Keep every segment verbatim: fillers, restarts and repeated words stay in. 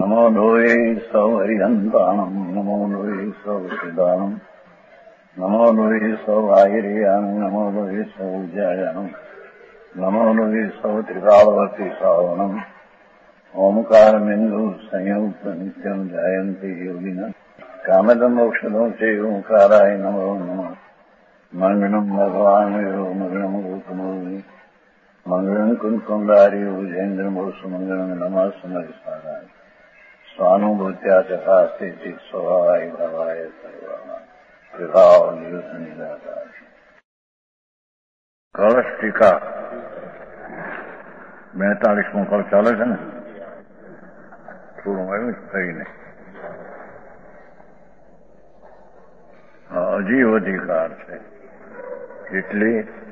નમો લોહે સૌ હરિહંતાણમ નમો લોહે સૌ સિદ્ધાણમ નમો લોહે સૌ આયર્યાણમ નમો લોહે સૌ જયાણમ નમો લોહે સૌ ત્રિકાળવતી શ્રાવણમ ઓમકારમિંદુ સંયુક્ત નિત્યમ જાયંતી યોગિના કામદમ મોક્ષદો છે ઓંકારાય નમો નમઃ મંગળમ ભગવાન મંગળમ ગોતમોહિ મંગળમ કુંકુંડારી ઉજેન્દ્રમોષ મંગળમ નમઃ સમરિસારાય સ્વાનુભૂત્યા ચકાસ્તે સ્વભાવાય ભાવાય સર્વા વિભાવ નિયુત નિરાકાર. કળશ ટીકા બેતાલીસમો કળ ચાલે છે ને, થોડું આવ્યું થઈને અજીવ અધિકાર છે. એટલે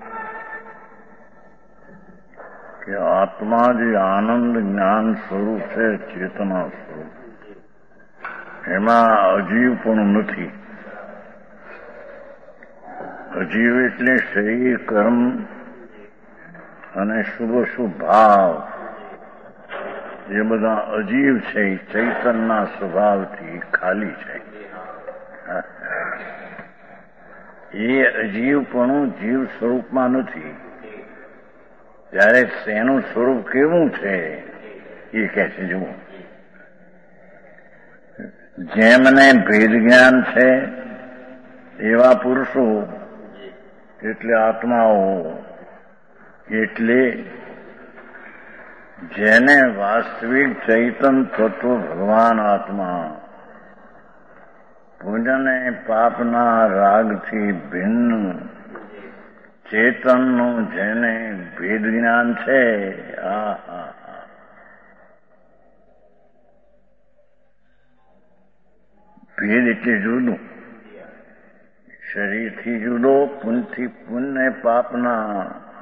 કે આત્મા જે આનંદ જ્ઞાન સ્વરૂપ છે, ચેતના સ્વરૂપ, એમાં અજીવ પણ નથી. અજીવ એટલે શરીર કર્મ અને શુભ શુભ ભાવ એ બધા અજીવ છે. ચૈતનના સ્વભાવથી ખાલી છે. એ અજીવપણું જીવ સ્વરૂપમાં નથી. ત્યારે તેનું સ્વરૂપ કેવું છે એ કહે છે. જુઓ, જેમને ભેદ જ્ઞાન છે એવા પુરુષો એટલે આત્માઓ, એટલે જેને વાસ્તવિક ચૈતન તત્વ ભગવાન આત્મા પુણ્યને પાપના રાગથી ભિન્ન ચેતનનું જેને ભેદ જ્ઞાન છે, આ ભેદ એટલે જુદું, શરીરથી જુદો, પુણ્યથી પુણ્ય પાપના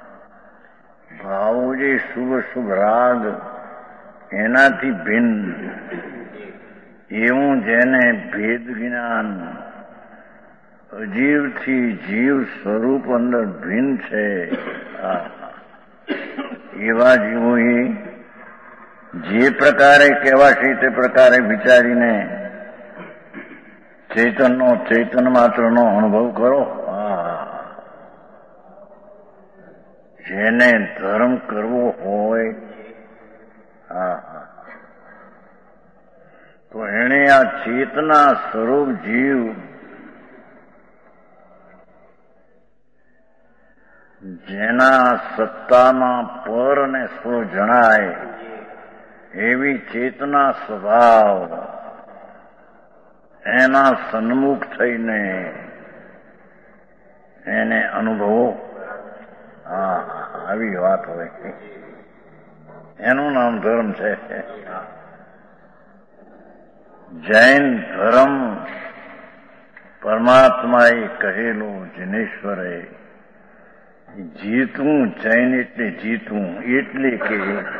ભાવો જે શુભ શુભ રાગ એનાથી ભિન્ન એવું જેને ભેદ જ્ઞાન અજીવથી જીવ સ્વરૂપ અંદર ભિન્ન છે, એવા જીવોએ જે પ્રકારે કહેવાશે તે પ્રકારે વિચારીને ચેતનનો ચેતન માત્રનો અનુભવ કરો. જેને ધર્મ કરવો હોય હા તો એણે આ ચેતના સ્વરૂપ જીવ જેના સત્તામાં પર અને સ્વ જણાય એવી ચેતના સ્વભાવ એના સન્મુખ થઈને એને અનુભવો. હા, આવી વાત હોય. એનું નામ ધર્મ છે. જૈન ધર્મ પરમાત્માએ કહેલું, જિનેશ્વરે જીતવું. જૈન એટલે જીતવું, એટલે કે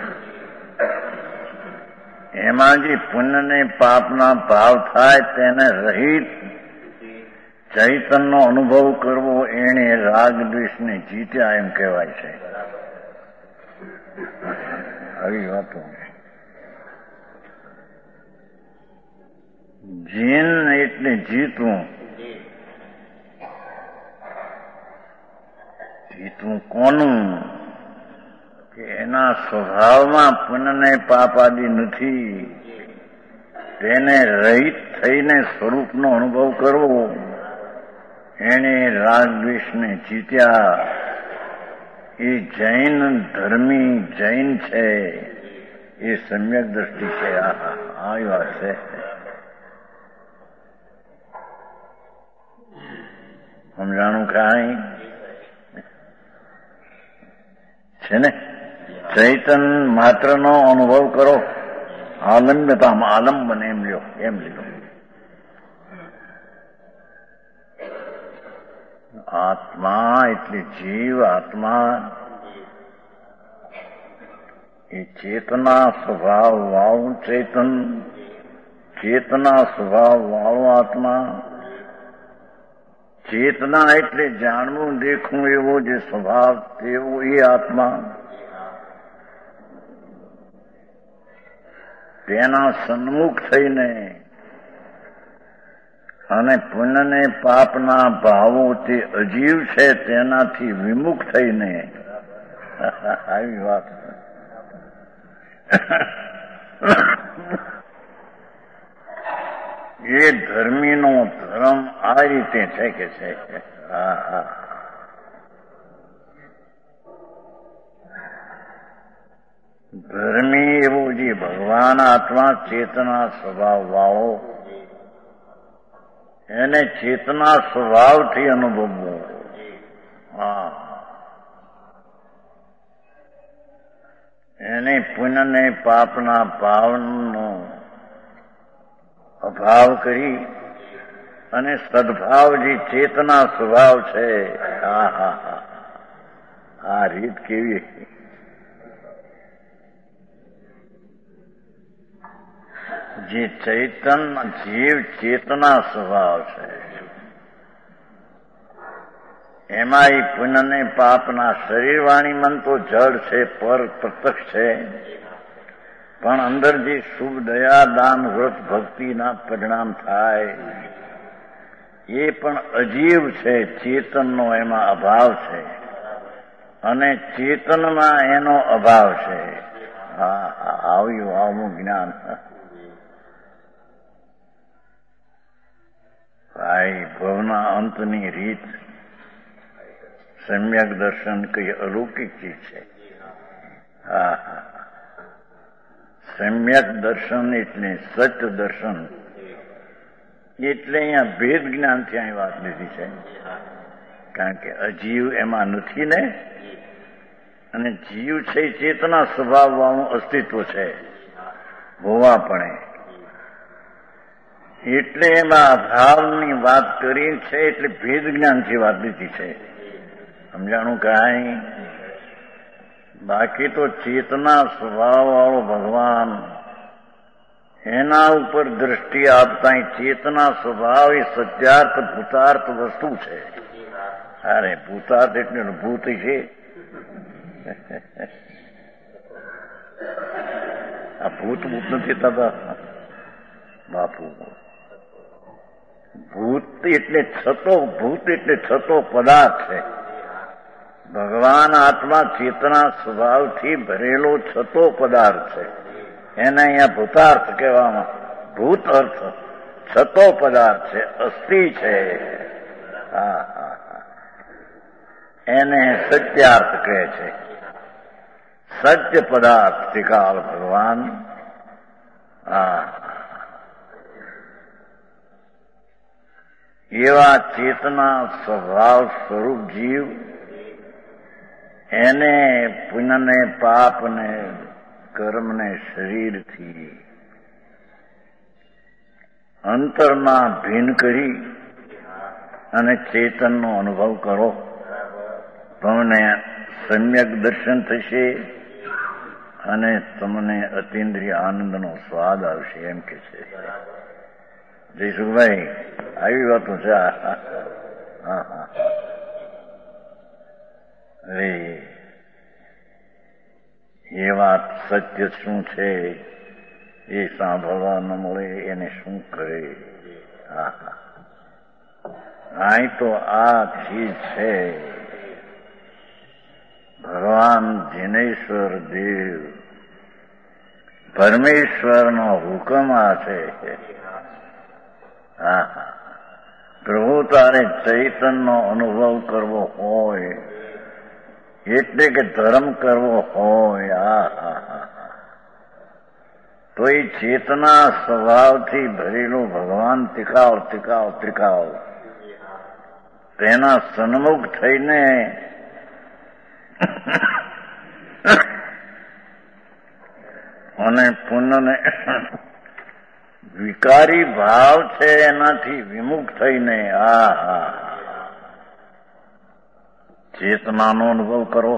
એમાં જે પુણ્ય ને પાપના ભાવ થાય તેને રહિત ચૈતનનો અનુભવ કરવો, એને રાગ દ્વેષને જીત્યા એમ કહેવાય છે. આવી વાતો. જીન એટલે જીતવું. જીતવું કોનું? કે એના સ્વભાવમાં પુણ્ય પાપ આદિ નથી, તેને રહિત થઈને સ્વરૂપનો અનુભવ કરવો, એને રાગ દ્વેષને જીત્યા. એ જૈન ધર્મી જૈન છે. એ સમ્યક દ્રષ્ટિ છે. આ વાત છે. સમજાણું કાંઈ છે ને? ચૈતન માત્રનો અનુભવ કરો. આલંબતામાં આલંબન એમ લ્યો, એમ લીધો. આત્મા એટલે જીવ. આત્મા એ ચેતના સ્વભાવ વાળું ચેતન, ચેતના સ્વભાવ વાળો આત્મા. ચેતના એટલે જાણવું દેખવું એવો જે સ્વભાવ તેવો એ આત્મા. તેના સન્મુખ થઈને અને પુણ્યને પાપના ભાવોથી અજીવ છે તેનાથી વિમુખ થઈને આવી વાત. એ ધર્મીનો ધર્મ આ રીતે છે કે છે. હા હા ધર્મી એવો જે ભગવાન આત્મા ચેતના સ્વભાવ વાળો એને ચેતના સ્વભાવથી અનુભવવો. હા એને પુણ્યને પાપના ભાવનો અભાવ કરી અને સદભાવ જે ચેતના સ્વભાવ છે. હા હા હા આ રીત કેવી. જે ચૈતન જીવ ચેતના સ્વભાવ છે એમાં એ પુણ્યને પાપના શરીર વાણી મન તો જડ છે, પર પ્રત્યક્ષ છે, પણ અંદર જે શુભ દયા દાન વ્રત ભક્તિના પરિણામ થાય એ પણ અજીવ છે, ચેતનનો એમાં અભાવ છે અને ચેતનમાં એનો અભાવ છે. હા હા આવ્યું આવું જ્ઞાન. ભાઈ ભવના અંતની રીત સમ્યક દર્શન કઈ અલૌકિક ચીજ છે. હા હા સમ્યક દર્શન એટલે સત્ય દર્શન એટલે અહીંયા ભેદ જ્ઞાનથી અહીં વાત લીધી છે, કારણ કે અજીવ એમાં નથી ને, અને જીવ છે ચેતના સ્વભાવ વાળું અસ્તિત્વ છે હોવા પણ, એટલે એમાં અભાવની વાત કરી છે, એટલે ભેદ જ્ઞાનથી વાત લીધી છે. સમજાણું કાંઈ? બાકી તો ચેતના સ્વભાવ વાળો ભગવાન એના ઉપર દ્રષ્ટિ આપતા ચેતના સ્વભાવ એ સત્યાર્થ ભૂતાર્થ વસ્તુ છે. અરે ભૂતાર્થ એટલે ભૂત છે. આ ભૂત ભૂત નથી થતા બાપુ. ભૂત એટલે છતો, ભૂત એટલે છતો પદાર્થ છે. ભગવાન આત્મા ચેતના સ્વભાવથી ભરેલો છતો પદાર્થ છે. એને અહીંયા ભૂતાર્થ કહેવામાં. ભૂત અર્થ છતો પદાર્થ છે, અસ્થિ છે. હા હા એને સત્યાર્થ કહે છે. સત્ય પદાર્થ ત્રિકાલ ભગવાન. હા એવા ચેતના સ્વભાવ સ્વરૂપ જીવ એને પુણ્યને પાપને કર્મને શરીરથી અંતરમાં ભિન્ન કરી અને ચેતનનો અનુભવ કરો, તમને સમ્યક દર્શન થશે અને તમને અતિન્દ્રિય આનંદનો સ્વાદ આવશે એમ કે છે. જયસુખભાઈ આવી વાતો છે. હા હા અરે એ વાત સત્ય શું છે એ સાંભળવા ન મળે એને શું કરે. હા હા અહીં તો આ ચીજ છે. ભગવાન જિનેશ્વર દેવ પરમેશ્વરનો હુકમ આ છે. હા હા પ્રભુ તારે ચૈતનનો અનુભવ કરવો હોય એટલે કે ધર્મ કરવો હોય, હા હા હા તો એ ચેતના સ્વભાવથી ભરેલું ભગવાન ત્રિકાળ ત્રિકાળ ત્રિકાળ તેના સન્મુખ થઈને અને પુણ્યને વિકારી ભાવ છે એનાથી વિમુખ થઈને આ હા ચેતનાનો અનુભવ કરો.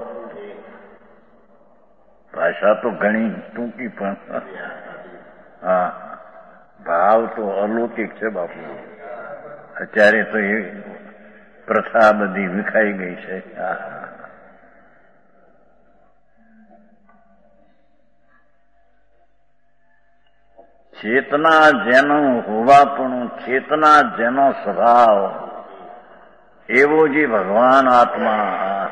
ભાષા તો ઘણી ટૂંકી પણ હા ભાવ તો અલૌકિક છે બાપુ. અત્યારે તો એ પ્રથા બધી વિખાઈ ગઈ છે. હા ચેતના જેનું હોવાપણું, ચેતના જેનો સ્વભાવ, એવો જે ભગવાન આત્મા,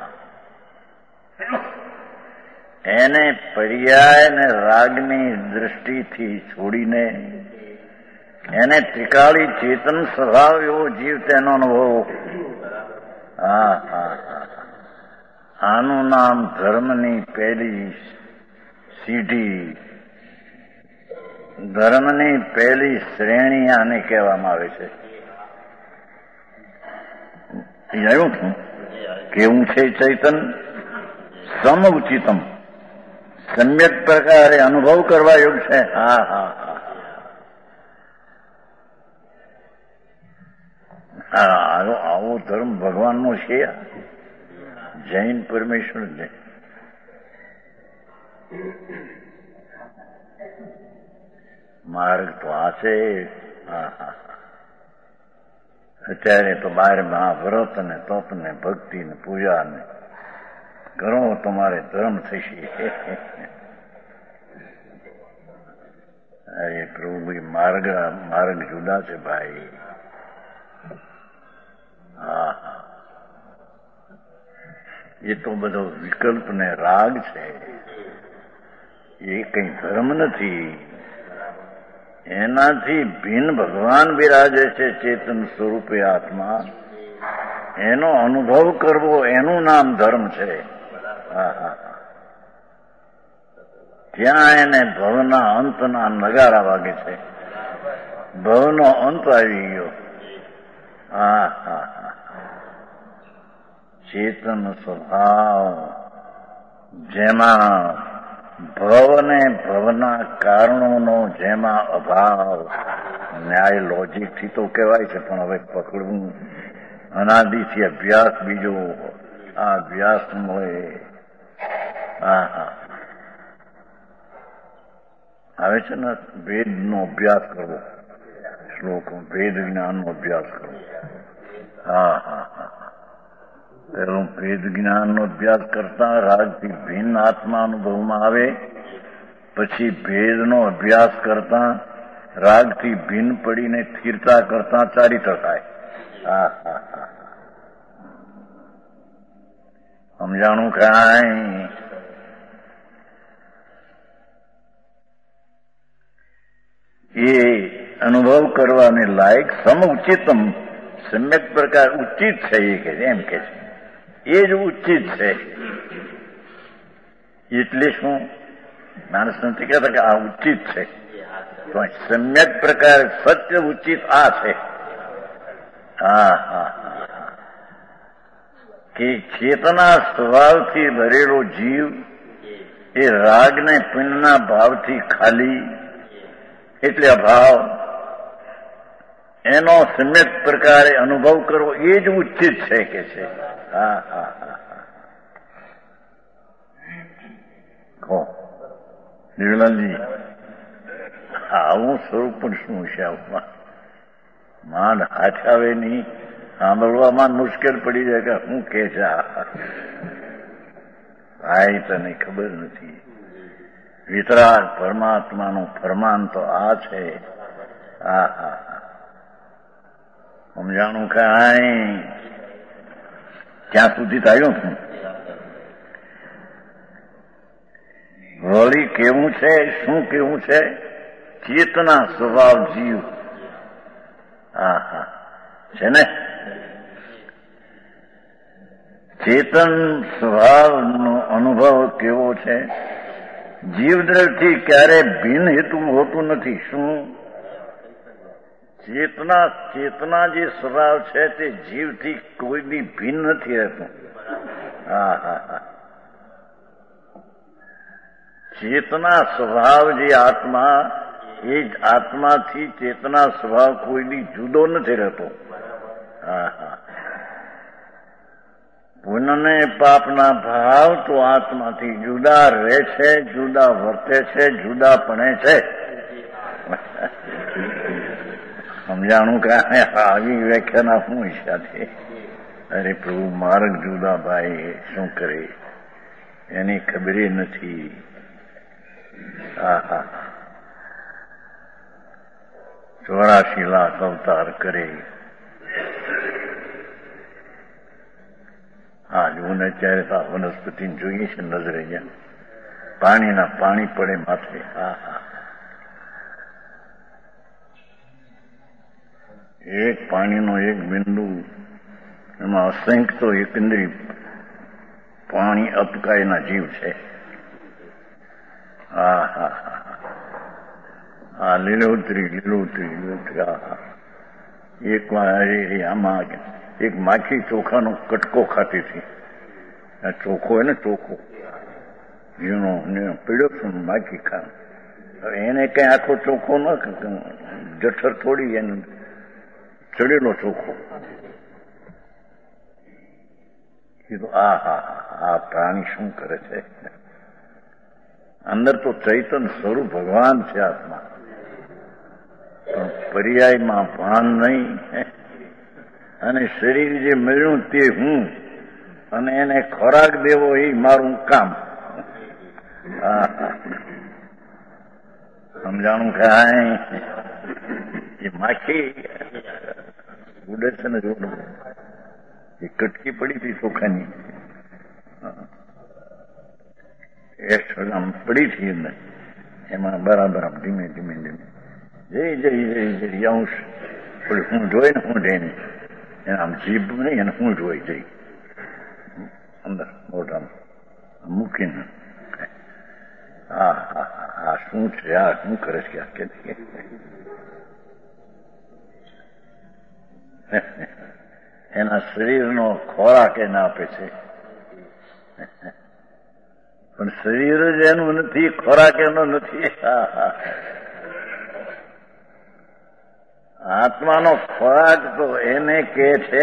એને પર્યાય ને રાગની દૃષ્ટિથી છોડીને એને ત્રિકાળી ચેતન સ્વભાવ એવો જીવ તેનો અનુભવ. હા હા હા આનું નામ ધર્મની પહેલી સીઢી, ધર્મની પહેલી શ્રેણી આને કહેવામાં આવે છે. આવ્યું છું કેવું છે ચૈતન? સમઉચિતમ, સમ્યક પ્રકારે અનુભવ કરવા યોગ્ય છે. હા હા હા આવો ધર્મ ભગવાનનો છે. જૈન પરમેશ્વર ને માર્ગ તો આ છે. હા હા અત્યારે તો બહાર મહાવ્રત ને તપ ને ભક્તિ ને પૂજા ને કરો તમારે ધર્મ થશે. અરે પ્રભુ માર્ગ માર્ગ જુદા છે ભાઈ. હા હા એ તો બધો વિકલ્પ ને રાગ છે, એ કઈ ધર્મ નથી. એનાથી ભિન્ન ભગવાન બિરાજે છે ચેતન સ્વરૂપે આત્મા, એનો અનુભવ કરવો એનું નામ ધર્મ છે. હા હા ત્યાં એને ભવના અંતના નગારા વાગે છે. ભવનો અંત આવી ગયો. હા હા હા ચેતન સ્વભાવ જેમાં ભવ ને ભવના કારણોનો જેમાં અભાવ, ન્યાય લોજિકથી તો કહેવાય છે, પણ હવે પકડવું અનાદિથી અભ્યાસ બીજો, આ અભ્યાસ મળે. હા હા આવે છે ને વેદનો અભ્યાસ કરવો, શ્લોકો વેદ જ્ઞાનનો અભ્યાસ કરવો. હા હા હા પેલું વેદ જ્ઞાનનો અભ્યાસ કરતા રાગથી ભિન્ન આત્મા અનુભવમાં આવે, પછી ભેદનો અભ્યાસ કરતા રાગથી ભિન્ન પડીને સ્થિરતા કરતા ચારિત્ર થાય. હા હા હા સમજાણું કાંઈ? એ અનુભવ કરવાને લાયક સમઉચિતમ, સમ્યક પ્રકાર ઉચિત છે. એ કે એમ કે છે એ જ ઉચિત છે. એટલે શું? માણસ નથી કહેતા કે આ ઉચિત છે, તો સમ્યક પ્રકાર સત્ય ઉચિત આ છે. હા હા કે ચેતના સ્વભાવથી ભરેલો જીવ એ રાગને પુણ્યના ભાવથી ખાલી, એટલે અભાવ, એનો સમ્યક પ્રકારે અનુભવ કરવો એ જ ઉચિત છે કે છે. હા હા હા કહો નિર્મલજી, આવું સ્વરૂપ પણ શું છે? આવું માંડ હાથ આવે નહીં, સાંભળવામાં મુશ્કેલ પડી જાય કે શું કે છે. ભાઈ તને ખબર નથી, વિતરાગ પરમાત્માનું ફરમાન તો આ છે. હા હા સમજાણું કાંઈ? ત્યાં સુધી આવ્યું છું. વળી કેવું છે? શું કેવું છે? ચેતના સ્વભાવ જીવ. હા હા છે ને, ચેતન સ્વભાવનો અનુભવ કેવો છે? જીવદ્રવથી ક્યારે ભિન્ન હેતુ હોતું નથી. શું? ચેતના ચેતના જે સ્વભાવ છે તે જીવથી કોઈ બી ભિન્ન નથી રહેતું. હા હા હા ચેતના સ્વભાવ જે આત્મા, એ જ આત્માથી ચેતના સ્વભાવ કોઈ બી જુદો નથી રહેતો. હા હા પુણ્ય પાપના ભાવ તો આત્માથી જુદા રહે છે, જુદા વર્તે છે, જુદા પણે છે. સમજાણું કે આવી વ્યાખ્યાના શું ઈચ્છા છે? અરે પ્રભુ માર્ગ જુદા ભાઈ, શું કરે એની ખબરે નથી. હા હા ચોરાશી લાખ અવતાર કરે. હા જોને અત્યારે આ વનસ્પતિ જોઈએ છે નજરે જ્યાં પાણીના પાણી પડે માથે. હા હા એક પાણીનો એક બિંદુ એમાં અસંખ્ય તો એકંદરી પાણી અપકાયના જીવ છે. હા હા હા લીલોતરી લીલોતરી લીલોતરી. હા હા એક વાર આમાં એક માખી ચોખાનો કટકો ખાતી હતી. આ ચોખ્ખો હોય ને ચોખ્ખો ઝીણો ને પીડ્યો છું માખી ખા. હવે એને કઈ આખો ચોખ્ખો ન જઠર થોડી એને ચડેલો ચોખ્ખો. કીધું આ હા આ પ્રાણી શું કરે છે? અંદર તો ચૈતન સ્વરૂપ ભગવાન છે આત્મા, પણ પર્યાયમાં ભાન નહીં. અને શરીર જે મળ્યું તે હું, અને એને ખોરાક દેવો એ મારું કામ. સમજાણું કાંઈ? એ માખી ઉડે છે ને જોડું એ કટકી પડી હતી ચોખાની એ આમ પડી હતી અંદર. એમાં બરાબર આમ ધીમે ધીમે ધીમે જય જય જય જય અંશ હું જોઈ ને હું જઈને એને આમ જીભ નહીં એને હું જોઈ જઈ અંદર મોઢામાં મૂકીને હા હા હા શું છે આ શું કરે છે આ કે એના શરીરનો ખોરાક એને આપે છે. પણ શરીર જ એનું નથી, ખોરાક એનો નથી. આત્માનો ખોરાક તો એને કે છે.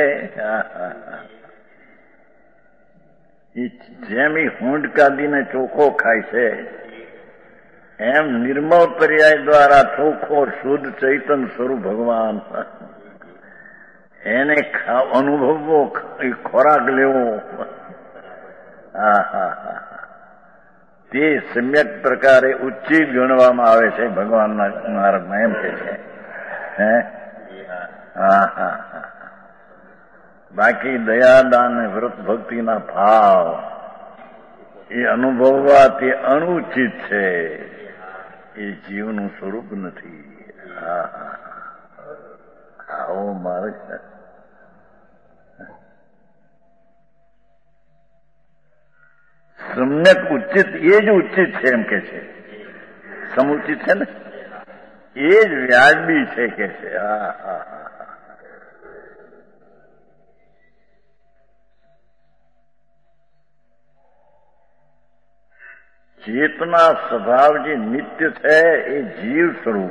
જેમ એ હૂંઢ કાઢીને ચોખ્ખો ખાય છે એમ નિર્મળ પર્યાય દ્વારા ચોખ્ખો શુદ્ધ ચૈતન સ્વરૂપ ભગવાન એને અનુભવવો, ખોરાક લેવો. હા હા હા તે સમ્યક પ્રકારે ઉચ્ચિત ગણવામાં આવે છે. ભગવાનના માર્ગમાં એમ કે છે. હે હા હા હા બાકી દયાદાન અને વ્રત ભક્તિના ભાવ એ અનુભવવા તે અનુચિત છે. એ જીવનું સ્વરૂપ નથી. હા હા આવો માર્ગ સમ્યક ઉચિત એ જ ઉચિત છે એમ કે છે. સમુચિત છે ને એ જ વ્યાજબી છે કે છે. હા હા હા ચેતના સ્વભાવ જે નિત્ય છે એ જીવ સ્વરૂપ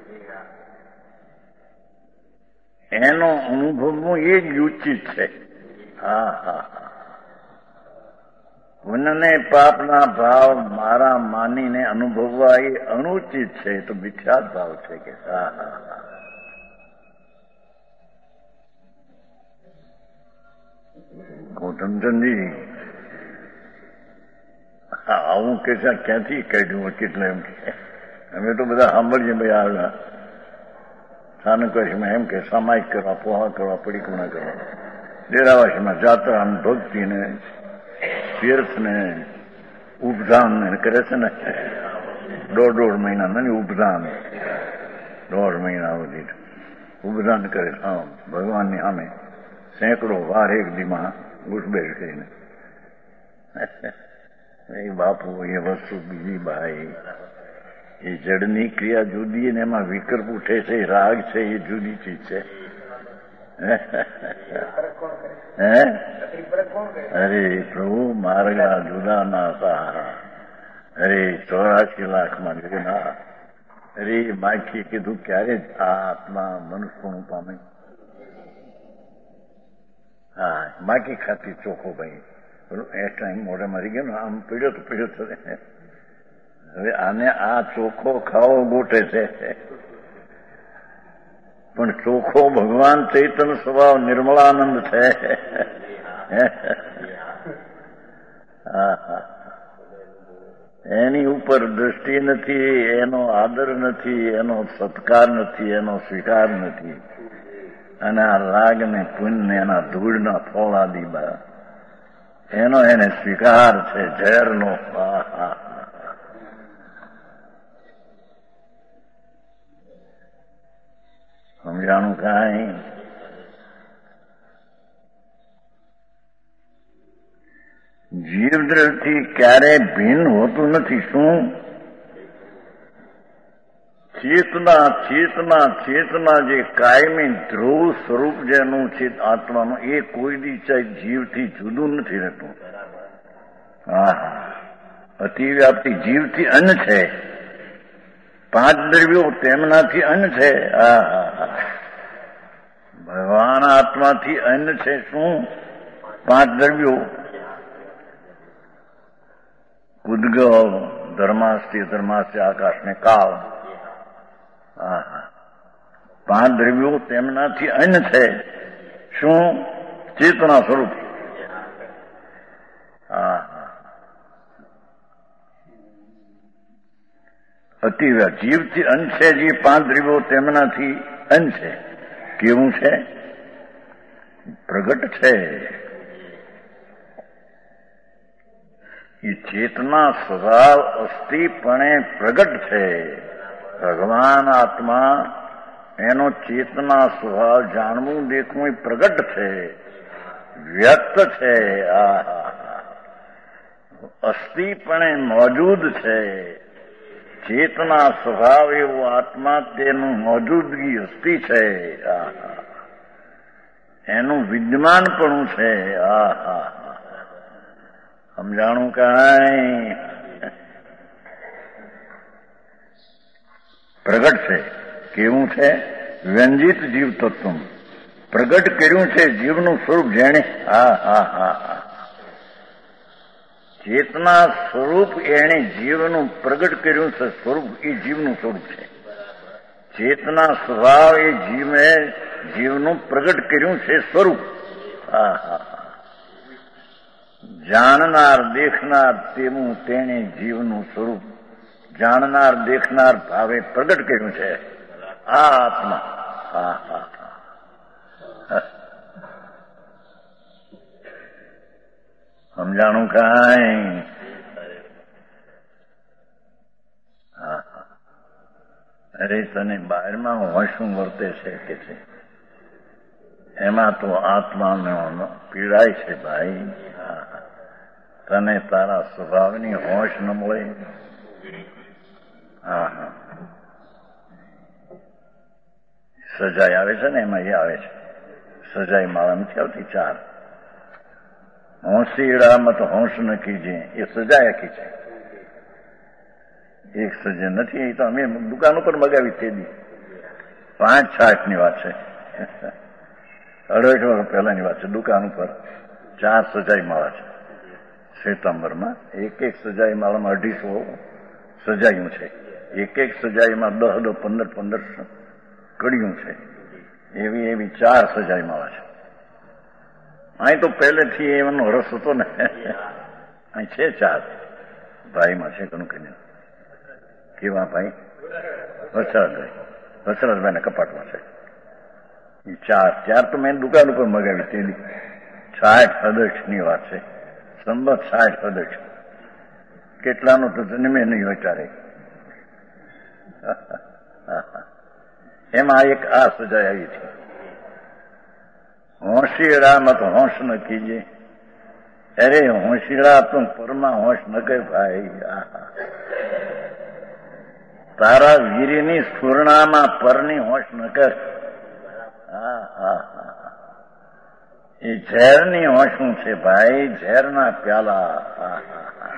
એનો અનુભવવું એ જ ઉચિત છે. હા હા હા પુણ્યને પાપના ભાવ મારા માનીને અનુભવવા એ અનુચિત છે. એ તો મિથ્યા ભાવ છે કે હા હા હા ગૌતમચંદજી આવું કે છે ક્યાંથી કાઢ્યું કેટલે એમ કે અમે તો બધા સાંભળીએ ભાઈ આવ્યા સ્થાનકવાસીમાં એમ કે સામાયિક કરવા, પોહા કરવા, પરિક્રમા કરવા, ડેરાવાસીમાં જાત્રા ભક્તિ ને તીર્થ ને ઉપધામ ને કરે છે ને દોઢ દોઢ મહિના નહીં ઉપધામ દોઢ મહિના સુધી ઉપધાન કરે. હા ભગવાનની સામે સેંકડો વાર એક દીમાં ઘૂસબેઠ કરીને એ બાપુ એ વસ્તુ બીજી ભાઈ એ જડની ક્રિયા જુદી ને એમાં વિકલ્પ ઉઠે છે રાગ છે એ જુદી ચીજ છે. હે અરે પ્રભુ માર્ગના જુદાના સહારા. અરે ચોરાશી લાખમાં જગના અરે માખી કીધું ક્યારે જ આ આત્મા મનુષ્યપણું પામે. હા માખી ખાતી ચોખ્ખો ભાઈ પેલું એ ટાઈમ મોઢે મરી ગયો ને આમ પીડ્યો તો પીડ્યો થશે. હવે આને આ ચોખ્ખો ખાવો ગોઠે છે પણ ચોખ્ખો ભગવાન ચૈતન સ્વભાવ નિર્મળાનંદ છે. એની ઉપર દ્રષ્ટિ નથી, એનો આદર નથી, એનો સત્કાર નથી, એનો સ્વીકાર નથી. અને આ લાગ ને પુણ્ય એના ધૂળના ફોળાદી બા એનો એને સ્વીકાર છે ઝેરનો. સમજાણું કાંઈ? જીવદ્રવથી ક્યારેય ભિન્ન હોતું નથી. શું? ચેતના ચેતના ચેતના જે કાયમી ધ્રુવ સ્વરૂપ જેનું છે આત્માનું, એ કોઈ દી જીવથી જુદું નથી રહેતું. હા હા, અતિવ્યાપ્તિ જીવથી અન્ન છે. પાંચ દ્રવ્યો તેમનાથી અન્ન છે. હા હા હા, ભગવાન આત્માથી અન્ન છે. શું? પાંચ દ્રવ્યો. ઉદ્ગવ, ધર્માસ્તી, ધર્માસ્તી, આકાશ ને કાળ. હા હા, પાંચ દ્રવ્યો તેમનાથી અન્ન છે. શું? ચેતના સ્વરૂપ. હા હા, અતિવ્યા જીવથી અન્ન છે. જે પાંચ દ્રવ્યો તેમનાથી અન્ન છે. કેવું છે? પ્રગટ છે. એ ચેતના સ્વભાવ અસ્થિપણે પ્રગટ છે. ભગવાન આત્મા એનો ચેતના સ્વભાવ જાણવું દેખવું એ પ્રગટ છે, વ્યક્ત છે. આ અસ્થિપણે મોજૂદ છે. ચેતના સ્વભાવ એવો આત્મા, તેનું મોજૂદગી અસ્થિ છે. આ એનું વિદ્યમાનપણું છે. આ હા, સમજાણું કાંઈ? પ્રગટ છે. કેવું છે? વ્યંજિત જીવ તત્વ પ્રગટ કર્યું છે. જીવનું સ્વરૂપ જેણે. હા હા હા હા, ચેતના સ્વરૂપ એણે જીવનું પ્રગટ કર્યું છે. સ્વરૂપ એ જીવનું સ્વરૂપ છે. ચેતના સ્વભાવ એ જીવે જીવનું પ્રગટ કર્યું છે સ્વરૂપ. હા હા, જાણનાર દેખનાર તેવું તેણે જીવનું સ્વરૂપ જાણનાર દેખનાર ભાવે પ્રગટ કર્યું છે. આ આત્મા. હા હા હા, સમજાણું કાંઈ? હા હા, અરે તને બહારમાં હોશું વર્તે છે કે છે, એમાં તો આત્માનો પીડાય છે ભાઈ. તને તારા સ્વભાવની હોશ ન મળે. હા હા, સજાઈ આવે છે ને, એમાં એ આવે છે. સજાઈ માળા નથી આવતી ચાર. હોંશીડામાં તો હોંશ ન કીજે, એ સજાય આખી છે. એક સજે નથી. એ તો અમે દુકાન ઉપર મગાવી તે દી. પાંચ છાટ ની વાત છે. અઢાર વર્ષ પહેલાની વાત છે. દુકાન ઉપર ચાર સજાઈ માળા છે. શ્વેતાંબરમાં એક એક સજાઈ માળામાં અઢીસો સજાયું છે. એક એક સજાઈમાં દસ દસ પંદર પંદર કડિયું છે. એવી એવી ચાર સજાઈ માળા છે. અહીં તો પહેલેથી એનો રસ હતો ને. અહીં છે ચાર. ભાઈમાં છે ઘણું કઈ. કેવા ભાઈ? વસરાજભાઈ. વસરાજભાઈ ના કપાટમાં છે. એ ચાર ચાર તો મેં દુકાન ઉપર મગાવી તેની. સાઠ અદક્ષ ની વાત છે. સંબત સાઠ અદક્ષ. કેટલાનો તો જન્મે નહીં વિચારે. એમાં એક આ સજાઈ આવી છે. હોશિયારામાં તો હોશ ન કીજે. અરે હોશિયારા તું પરમાં હોશ ન કર ભાઈ. તારા વીરની સ્ફૂર્ણામાં પરની હોશ ન કર. હા હા હા, એ ઝેરની હોશું છે ભાઈ. ઝેરના પ્યાલા. હા હા હા,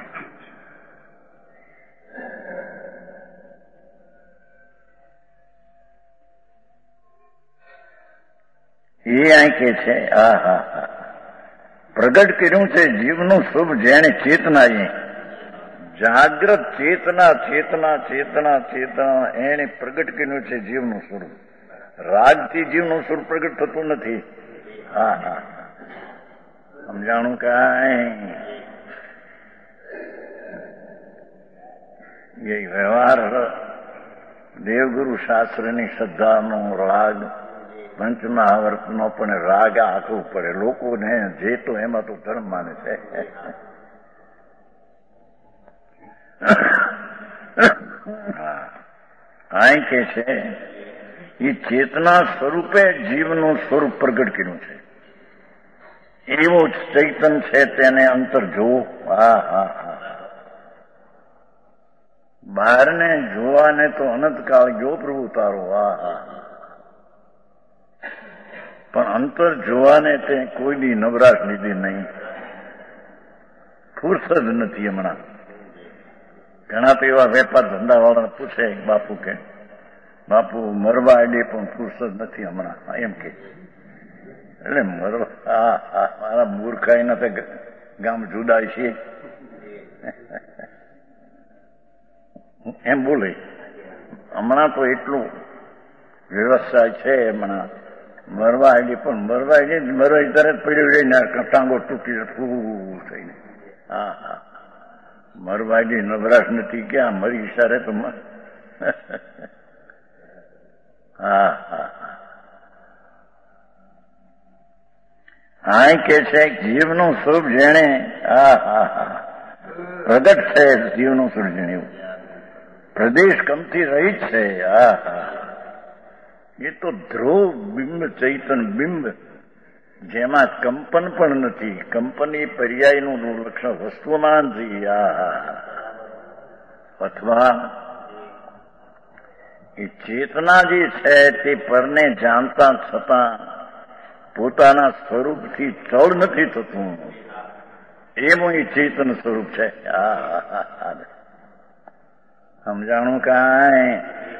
એ અહીં કે છે. હા હા હા, પ્રગટ કર્યું છે જીવનું શુભ જેણે ચેતના. એ જાગ્રત ચેતના ચેતના ચેતના ચેતના એને પ્રગટ કર્યું છે જીવનું સ્વરૂપ. રાગથી જીવનું સ્વરૂપ પ્રગટ થતું નથી. હા હા, સમજાણું કાંઈ? એ વ્યવહાર દેવગુરુ શાસ્ત્રની શ્રદ્ધાનો રાગ, પંચમહાવર્તનો પણ રાગ આખવું પડે. લોકોને જે તો એમાં તો ધર્મ માને છે. આ કે છે એ ચેતના સ્વરૂપે જીવનું સ્વરૂપ પ્રગટ કર્યું છે. એવું ચૈતન છે તેને અંતર જોવું. હા હા હા બહારને જોવાને તો અનંતકાળ જો પ્રભુ તારો. હા હા પણ અંતર જોવાને તે કોઈ દી નવરાશ લીધી નહીં. ફુરસદ નથી હમણાં. ઘણા તો એવા વેપાર ધંધા વાળા પૂછે બાપુ કે બાપુ મરવા આડે પણ ફુરસદ નથી હમણાં એમ કે. એટલે મરવા હા હા મારા મૂર્ખાઈના તો ગામ જુદાય છે એમ બોલે. હમણાં તો એટલું વ્યવસ્થા છે હમણાં મરવા આડી પણ મરવા આડી મરવા તરત પડ્યું રહીને ટાંગો તૂટી ફૂ થઈને. હા હા મરવા આડી નવરાશ નથી ક્યાં મરી ઈશારે તો હા હા હા કે છે જીવનું સ્વરૂપ જેણે હા હા હા પ્રગટ છે. જીવનું સ્વરૂપ જેણે એવું પ્રદેશ કમથી રહી છે. હા હા એ તો ધ્રુવ બિંબ ચૈતન બિંબ જેમાં કંપન પણ નથી. કંપન એ પર્યાયનું લક્ષણ વસ્તુમાં નથી. હા હા અથવા એ ચેતના જે છે તે પરને જાણતા છતાં પોતાના સ્વરૂપથી ચળ નથી થતું. એનું એ ચેતન સ્વરૂપ છે. હા હા હા સમજાણું કાંઈ?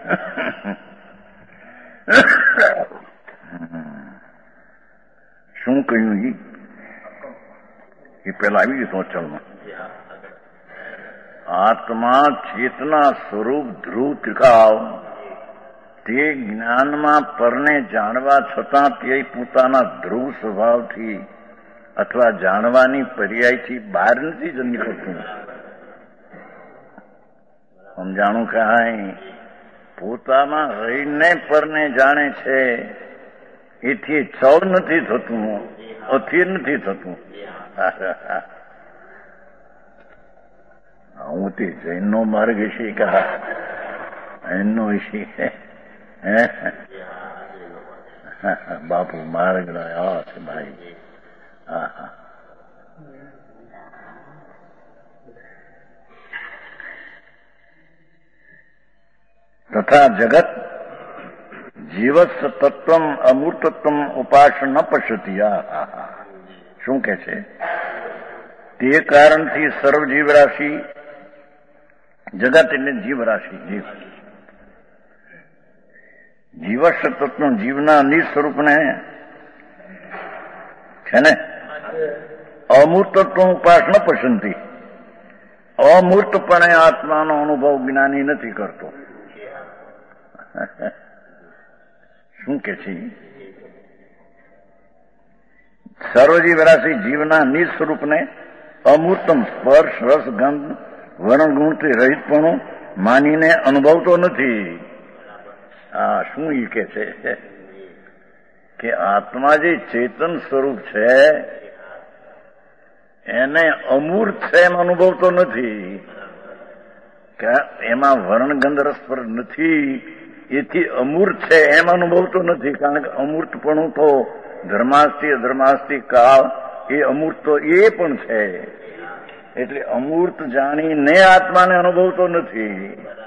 શું કહ્યું એ પેલા આવી ગયું અચલમાં. આત્મા ચેતના સ્વરૂપ ધ્રુવ ત્રિકાળ તે જ્ઞાનમાં પરને જાણવા છતાં તે પોતાના ધ્રુવ સ્વભાવથી અથવા જાણવાની પર્યાયથી બહાર નથી જ નીકળતું. સમજાણું કાંઈ? પોતામાં રહીને પરને જાણે છે એથી ચળ નથી થતું, અથિર નથી થતું. હું તે જૈનનો માર્ગ છે કે એનો છે બાપુ માર્ગ રહ્યા છે ભાઈ. હા હા તથા જગત જીવત તત્વ અમૂર્તત્વ ઉપાસ ન પશ્યતિ. શું કે છે? તે કારણથી સર્વ જીવરાશિ જગત એટલે જીવરાશિ જીવ જીવસ્વ તત્વ જીવના નિસ્વરૂપને છે ને અમૂર્તત્વ ઉપાસ ન પસંદતી. અમૂર્તપણે આત્માનો અનુભવ જ્ઞાની નથી કરતો. શું કે છે? સર્વજીવ રાશિ જીવના નિસ્વરૂપને અમૂર્તમ સ્પર્શ રસ ગંધ વર્ણ ગુણથી રહિતપણું માનીને અનુભવતો નથી. આ શું એ કે છે કે આત્મા જે ચેતન સ્વરૂપ છે એને અમૂર્ત છે એમ અનુભવતો નથી. કે એમાં વર્ણગંધ રસપર નથી એથી અમૂર્ત છે એમ અનુભવતો નથી. કારણ કે અમૂર્તપણું તો ધર્માસ્તિ અધર્માસ્તિ કાળ એ અમૂર્ત તો એ પણ છે. એટલે અમૂર્ત જાણીને આત્માને અનુભવતો નથી.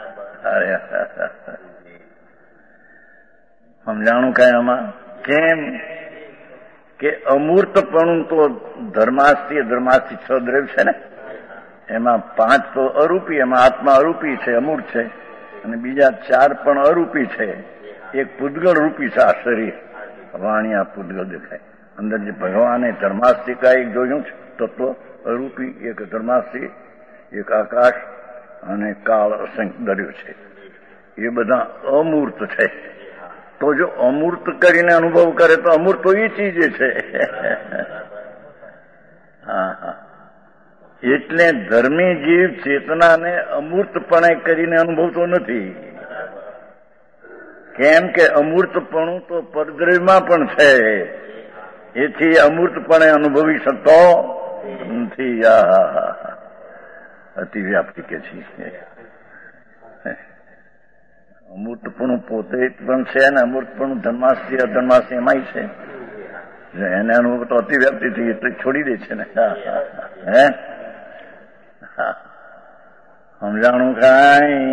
સમજાણું કઈ આમાં? કેમ કે અમૂર્તપણું તો ધર્માસ્તિ અધર્માસ્તિ છ દ્રવ્ય છે ને એમાં પાંચ તો અરૂપી, એમાં આત્મા અરૂપી છે, અમૂર્ત છે, અને બીજા ચાર પણ અરૂપી છે. એક પૂદગળ રૂપી છે આ શરીર. વાણિયા પૂદગળ દેખાય અંદર જે ભગવાને ધર્માસ્તિકા એક જોયું છે તત્વ અરૂપી, એક ધર્માસ્તિ, એક આકાશ અને કાળ અસંખ્ય દર્યો છે. એ બધા અમૂર્ત છે. તો જો અમૂર્ત કરીને અનુભવ કરે તો અમૂર્ત તો એ ચીજ છે. હા હા એટલે ધર્મી જીવ ચેતનાને અમૂર્તપણે કરીને અનુભવતો નથી. કેમ કે અમૂર્તપણું તો પરદ્રવ્યમાં પણ છે, એથી અમૂર્તપણે અનુભવી શકતો નથી. આ અતિવ્યાપ્તિ કે છે. અમૂર્તપણું પોતે પણ છે ને અમૂર્તપણું ધર્માસ્થી અધર્માસ્થી એમાંય છે. એને અનુભવ તો અતિવ્યાપ્તિ થઈ એટલે છોડી દે છે ને. હે સમજાણું કાંઈ?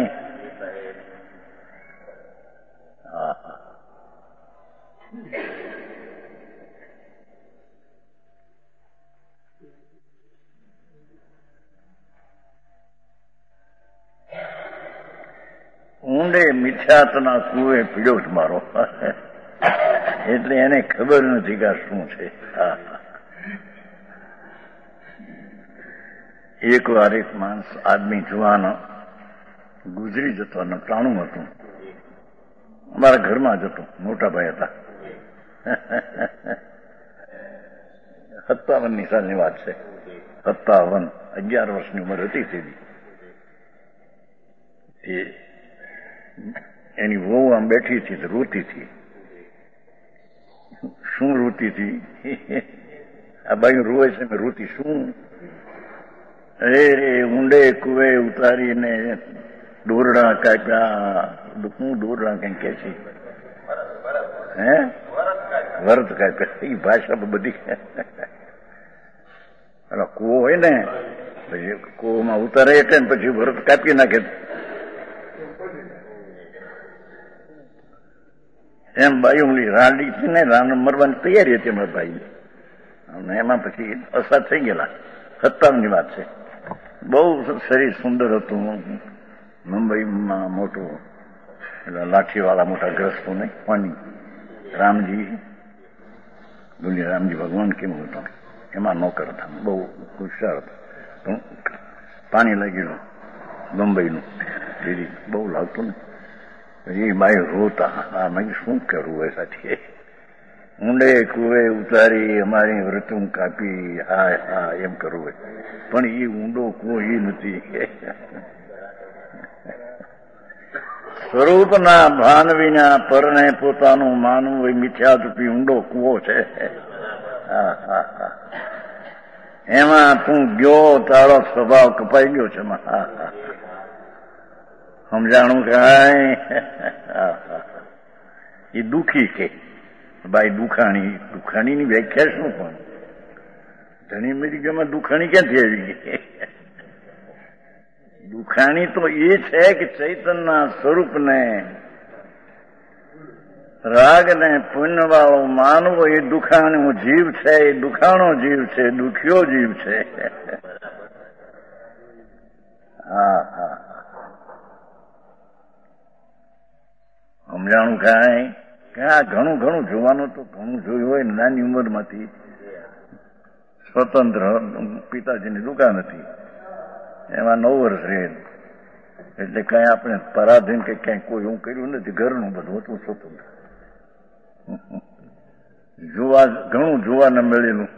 ઊંડે મિથ્યાત્વના કુએ પીડ્યો જ મારો, એટલે એને ખબર નથી કે શું છે. એક વાર એક માણસ આદમી જુવાન ગુજરી જતો અને ટાણું હતું. અમારા ઘરમાં જ હતું, મોટા ભાઈ હતા. સત્તાવનની સાલની વાત છે. સત્તાવન અગિયાર વર્ષની ઉંમર હતી તેની. એની વહુ આમ બેઠી હતી, રોતી હતી. શું રોતી હતી? આ બાઈ રોવે છે, મેં રોતી શું? અરે રે ઊંડે કુએ ઉતારીને દોરડા કાપ્યા. શું દોરડા કઈ કે છે? હે વરત કાપ્યા. એ ભાષા બધી કુવો હોય ને, પછી કુવામાં ઉતારે એટલે ને પછી વરત કાપી નાખે. એમ બાઈ ઓલી રાંડી હતી ને, રાન મરવાની તૈયારી હતી અમારા ભાઈ. અને એમાં પછી અસાદ થઈ ગયેલા. સત્તાવનની વાત છે. બહુ શરીર સુંદર હતું. મુંબઈમાં મોટું લાઠીવાળા મોટા ગ્રસ્તો નહીં પાણી રામજી દુનિયા રામજી ભગવાન કેવું હતું એમાં નોકર હતા. બહુ હોશિયાર હતા. પાણી લાગેલું મુંબઈનું દીદી બહુ લાગતું ને. એ બાઈ રોતા. હા મેં શું કરવું એ સાથે? ઊંડે કુવે ઉતારી અમારી વૃતું કાપી. હા હા એમ કરવું હોય, પણ એ ઊંડો કુવો એ નથી. સ્વરૂપના ભાન વિના પરને પોતાનું માનવું એ મિથ્યારૂપી ઊંડો કુવો છે. હા હા હા એમાં તું ગયો, તારો સ્વભાવ કપાઈ ગયો છે. હા હા સમજાણું કાંઈ? એ દુઃખી કે ભાઈ દુખાણી. દુખાણીની વ્યાખ્યા શું? પણ ધણી અમેરિકામાં દુખાણી ક્યાંથી આવી ગઈ? દુખાણી તો એ છે કે ચૈતનના સ્વરૂપને રાગ ને પુણ્ય વાળો માનવો એ દુખાણો જીવ છે. એ દુખાણો જીવ છે, દુખ્યો જીવ છે. હા હા સમજાણું કાંઈ? ક્યાં ઘણું ઘણું જોવાનું તો ઘણું જોયું હોય. નાની ઉંમરમાંથી સ્વતંત્ર પિતાજીની દુકાન હતી, એમાં નવ વર્ષ રહે એટલે કઈ આપણે પરાધીન કે ક્યાંય કોઈ એવું કર્યું નથી. ઘરનું બધું હતું સ્વતંત્ર. જોવા ઘણું જોવાને મળેલું.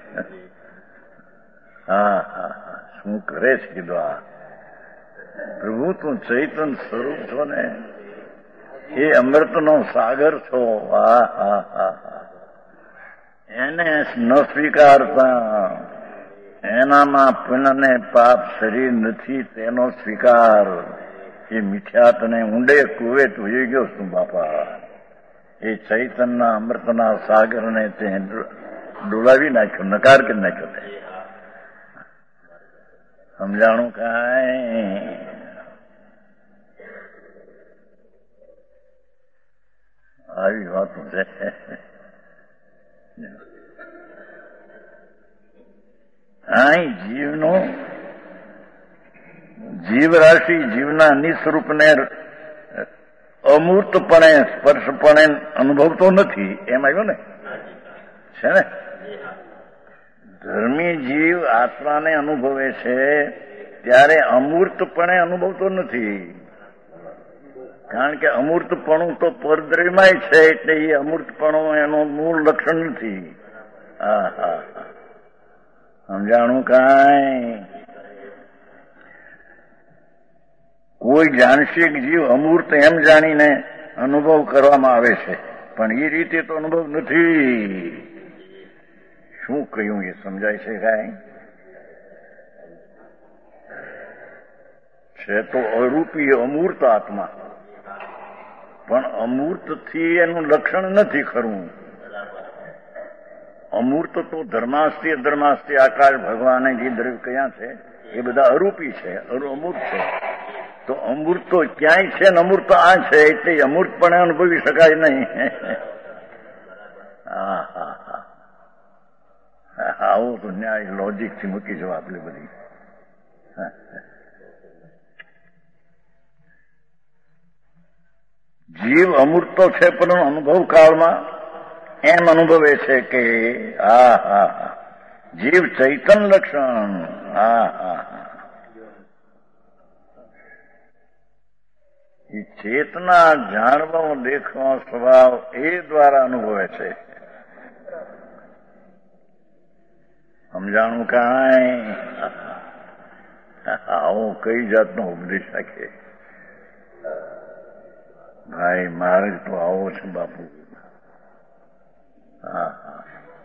હા હા હા શું કરે છે કીધું? આ પ્રભુ તું ચૈતન સ્વરૂપ છો ને, એ અમૃતનો સાગર છો. હા હા હા હા એને ન સ્વીકારતા. એનામાં પુણ્ય પાપ શરીર નથી તેનો સ્વીકાર. એ મિથ્યાતને ઊંડે કુવે ધોઈ ગયો છું બાપા. એ ચૈતનના અમૃતના સાગરને તે ડોલાવી નાખ્યો, નકાર કરી નાખ્યો. તે સમજાણું કાંઈ? આવી વાતો છે. અહીં જીવનો જીવરાશિ જીવના નિસ્વરૂપને અમૂર્તપણે સ્પર્શપણે અનુભવતો નથી. એમ આવ્યો ને છે ને? ધર્મી જીવ આત્માને અનુભવે છે ત્યારે અમૂર્તપણે અનુભવતો નથી. કારણ કે અમૂર્તપણું તો પરદ્રવ્યમાંય છે, એટલે એ અમૂર્તપણું એનું મૂળ લક્ષણ નથી. હા હા સમજાણું કાંઈ? કોઈ જાણશે કે જીવ અમૂર્ત એમ જાણીને અનુભવ કરવામાં આવે છે, પણ એ રીતે તો અનુભવ નથી. શું કહ્યું એ સમજાય છે કાંઈ? છે તો અરૂપી અમૂર્ત આત્મા, પણ અમૂર્તથી એનું લક્ષણ નથી ખરું. અમૂર્ત તો ધર્માસ્તી અધર્માસ્તી આકાશ ભગવાને જે દ્રવ્ય કયા છે એ બધા અરૂપી છે, અમૂર્ત છે. તો અમૂર્ત તો ક્યાંય છે ને અમૂર્ત આ છે, એટલે અમૂર્ત પણ અનુભવી શકાય નહીં. હા હા હા આવું તો ન્યાય લોજિક થી મૂકી જવા આપણે બધી. જીવ અમૂર્ત તો છે, પણ અનુભવ કાળમાં એમ અનુભવે છે કે હા હા હા જીવ ચૈતન લક્ષણ. હા હા હા એ ચેતના જાણવા દેખવા સ્વભાવ એ દ્વારા અનુભવે છે. સમજાણું કાંઈ? આવો કઈ જાતનો ઉપદેશ રાખે ભાઈ? મારે તો આવો છે બાપુ. હા હા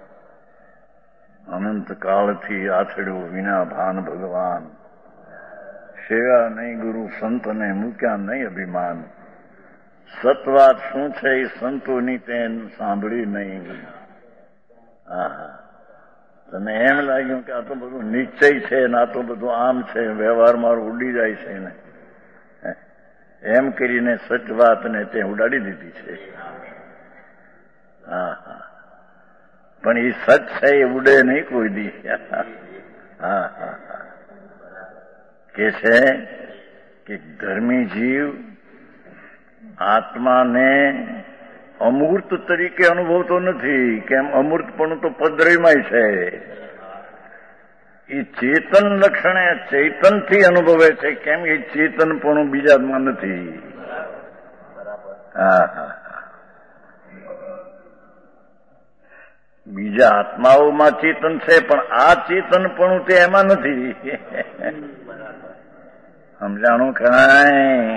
અનંત કાળથી આછડ્યો વિના ભાન ભગવાન, સેવા નહીં ગુરુ સંતને મૂક્યા નહીં અભિમાન. સતવાત શું છે એ સંતોની તેન સાંભળી નહીં. હા હા તને એમ લાગ્યું કે આ તો બધું નિશ્ચય છે ને આ તો બધું આમ છે, વ્યવહાર મારો ઉડી જાય છે ને એમ કરીને સચ વાતને તે ઉડાડી દીધી છે. હા હા પણ એ સચ છે એ ઉડે નહીં કોઈ દી. હા હા કે છે કે ધર્મી જીવ આત્માને અમૂર્ત તરીકે અનુભવતો નથી. કેમ? અમૂર્તપણું તો પદ્રવ્યમય છે. એ ચેતન લક્ષણે ચૈતનથી અનુભવે છે. કેમ? એ ચેતનપણું બીજામાં નથી. હા હા બીજા આત્માઓમાં ચેતન છે, પણ આ ચેતનપણું તે એમાં નથી. સમજાણું કાંઈ?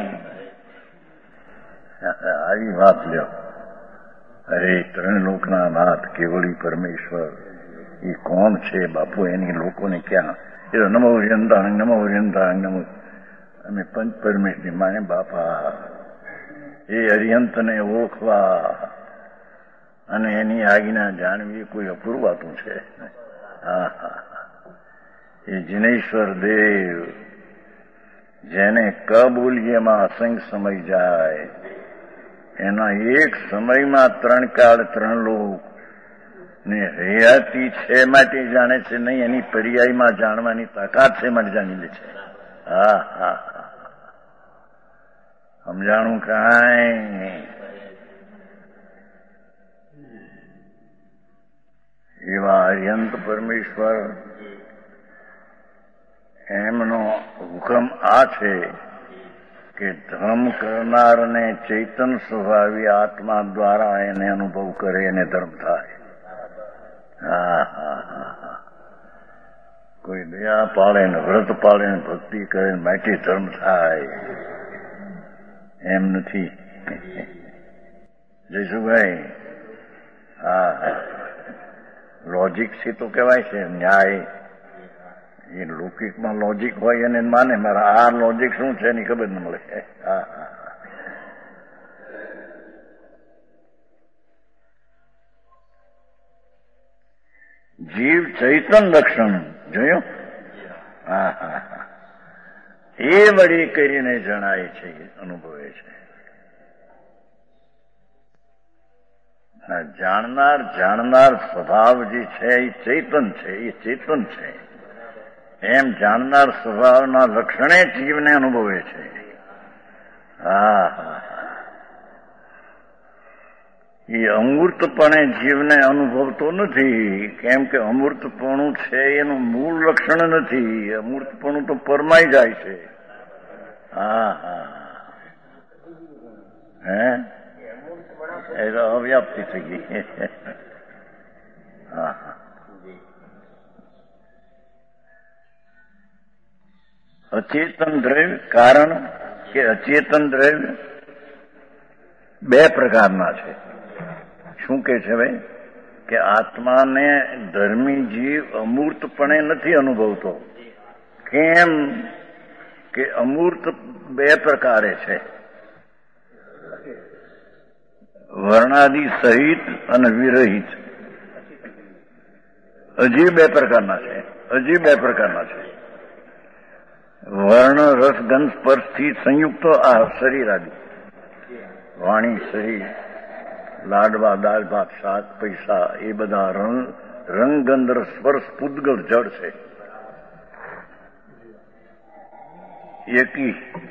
આવી વાત લ્યો. અરે ત્રણ લોકના નાથ કેવળી પરમેશ્વર એ કોણ છે બાપુ? એની લોકોને ક્યાં એ નમો હરિયંતાંગ નમો હરિયંતાંગ નમો. અમે પંચ પરમેશની માને બાપા એ હરિયંતને ઓળખવા અને એની આજ્ઞા જાણવી કોઈ અપૂર્વાતું છે. હા હા એ જિનેશ્વર દેવ જેને ક બોલીએ એમાં અસંખ્ય સમય જાય, એના એક સમયમાં ત્રણ કાળ ત્રણ લોક ને હયાતી છે માટે જાણે છે નહીં, એની પર્યાયમાં જાણવાની તાકાત છે માટે જાણી લે છે. હા હા સમજાણું કાંઈ? એવા અર્યંત પરમેશ્વર એમનો હુકમ આ છે કે ધર્મ કરનારને ચૈતન સ્વભાવી આત્મા દ્વારા એને અનુભવ કરે એને ધર્મ થાય. હા હા હા કોઈ દયા પાળે ને વ્રત પાળે ને ભક્તિ કરે ને માટે ધર્મ થાય એમ નથી. જયસુભાઈ હા હા લોજિક છે તો કહેવાય છે ન્યાય. એ લૌકિકમાં લોજિક હોય એને માને મારા આ લોજિક શું છે એની ખબર ન મળે. હા હા જીવ ચૈતન લક્ષણ જોયું? હા હા હા એ વળી કરીને જણાય છે, અનુભવે છે. જાણનાર જાણનાર સ્વભાવ જે છે એ ચૈતન છે, એ ચેતન છે. એમ જાણનાર સ્વભાવના લક્ષણે જીવને અનુભવે છે. હા હા એ અમૂર્તપણે જીવને અનુભવતો નથી. કેમ કે અમૂર્તપણું છે એનું મૂળ લક્ષણ નથી. અમૂર્તપણું તો પરમાઈ જાય છે. હા હા હે એ તો અવ્યાપ્તિ થઈ ગઈ. હા હા અચેતન દ્રવ્ય કારણ કે અચેતન દ્રવ્ય બે પ્રકારના છે. શું કે છે ભાઈ? કે આત્માને ધર્મી જીવ અમૂર્તપણે નથી અનુભવતો. કેમ? કે અમૂર્ત બે પ્રકારે છે, વર્ણાદિ સહિત અને વિરહિત. હજી બે પ્રકારના છે, હજી બે પ્રકારના છે. વર્ણ રસ ગંધ સ્પર્શથી સંયુક્ત આ શરીર આદિ વાણી શરીર લાડવા દાળ ભાત શાક પૈસા એ બધા રંગ રંગ ગંધ રસ સ્પર્શ પૂદગળ જળ છે. એકી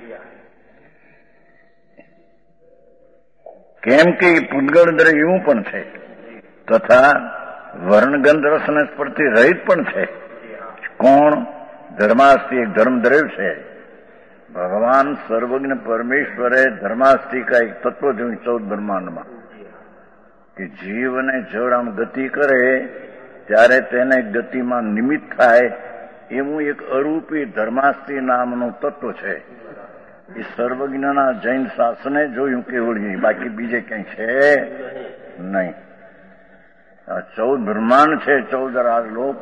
કેમ કે એ પૂદગળ દ્રવ્ય એવું પણ છે તથા વર્ણગંધ રસ અને સ્પર્શથી રહિત પણ છે. કોણ? ધર્માસ્તિ એક ધર્મ દ્રવ્ય છે. ભગવાન સર્વજ્ઞ પરમેશ્વરે ધર્માસ્તિકા એક તત્વ જોયું ચૌદ બ્રહ્માંડમાં કે જીવને જળ આમ ગતિ કરે ત્યારે તેને ગતિમાં નિમિત્ત થાય એવું એક અરૂપી ધર્માસ્તિ નામનું તત્વ છે. એ સર્વજ્ઞના જૈન શાસને જોયું કેવળ, બાકી બીજે ક્યાંય છે નહીં. આ ચૌદ બ્રહ્માંડ છે, ચૌદ રાજલોક.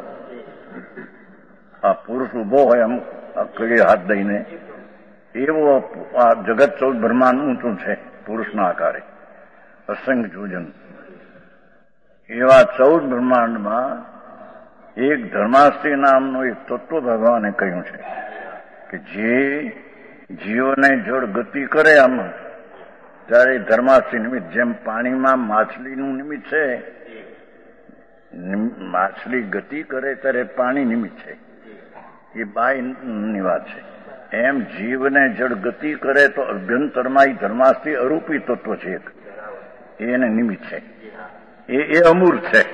આ પુરુષ ઉભો હોય આમ કડી હાથ દઈને, એવો આ જગત ચૌદ બ્રહ્માંડ ઊંચું છે પુરુષના આકારે, અસંખ્ય જોજન. એવા ચૌદ બ્રહ્માંડમાં એક ધર્માસ્તિ નામનું એક તત્વ ભગવાને કહ્યું છે કે જે જીવને જળ ગતિ કરે આમ ત્યારે ધર્માસ્તિ નિમિત્ત, જેમ પાણીમાં માછલીનું નિમિત્ત છે, માછલી ગતિ કરે ત્યારે પાણી નિમિત્ત છે, એ બાયની વાત છે. એમ જીવને જળ ગતિ કરે તો અભ્યંતરમાં એ ધર્માસ્તિ અરૂપી તત્વ છે એક, એને નિમિત્ત છે. એ એ અમૂર્ત છે.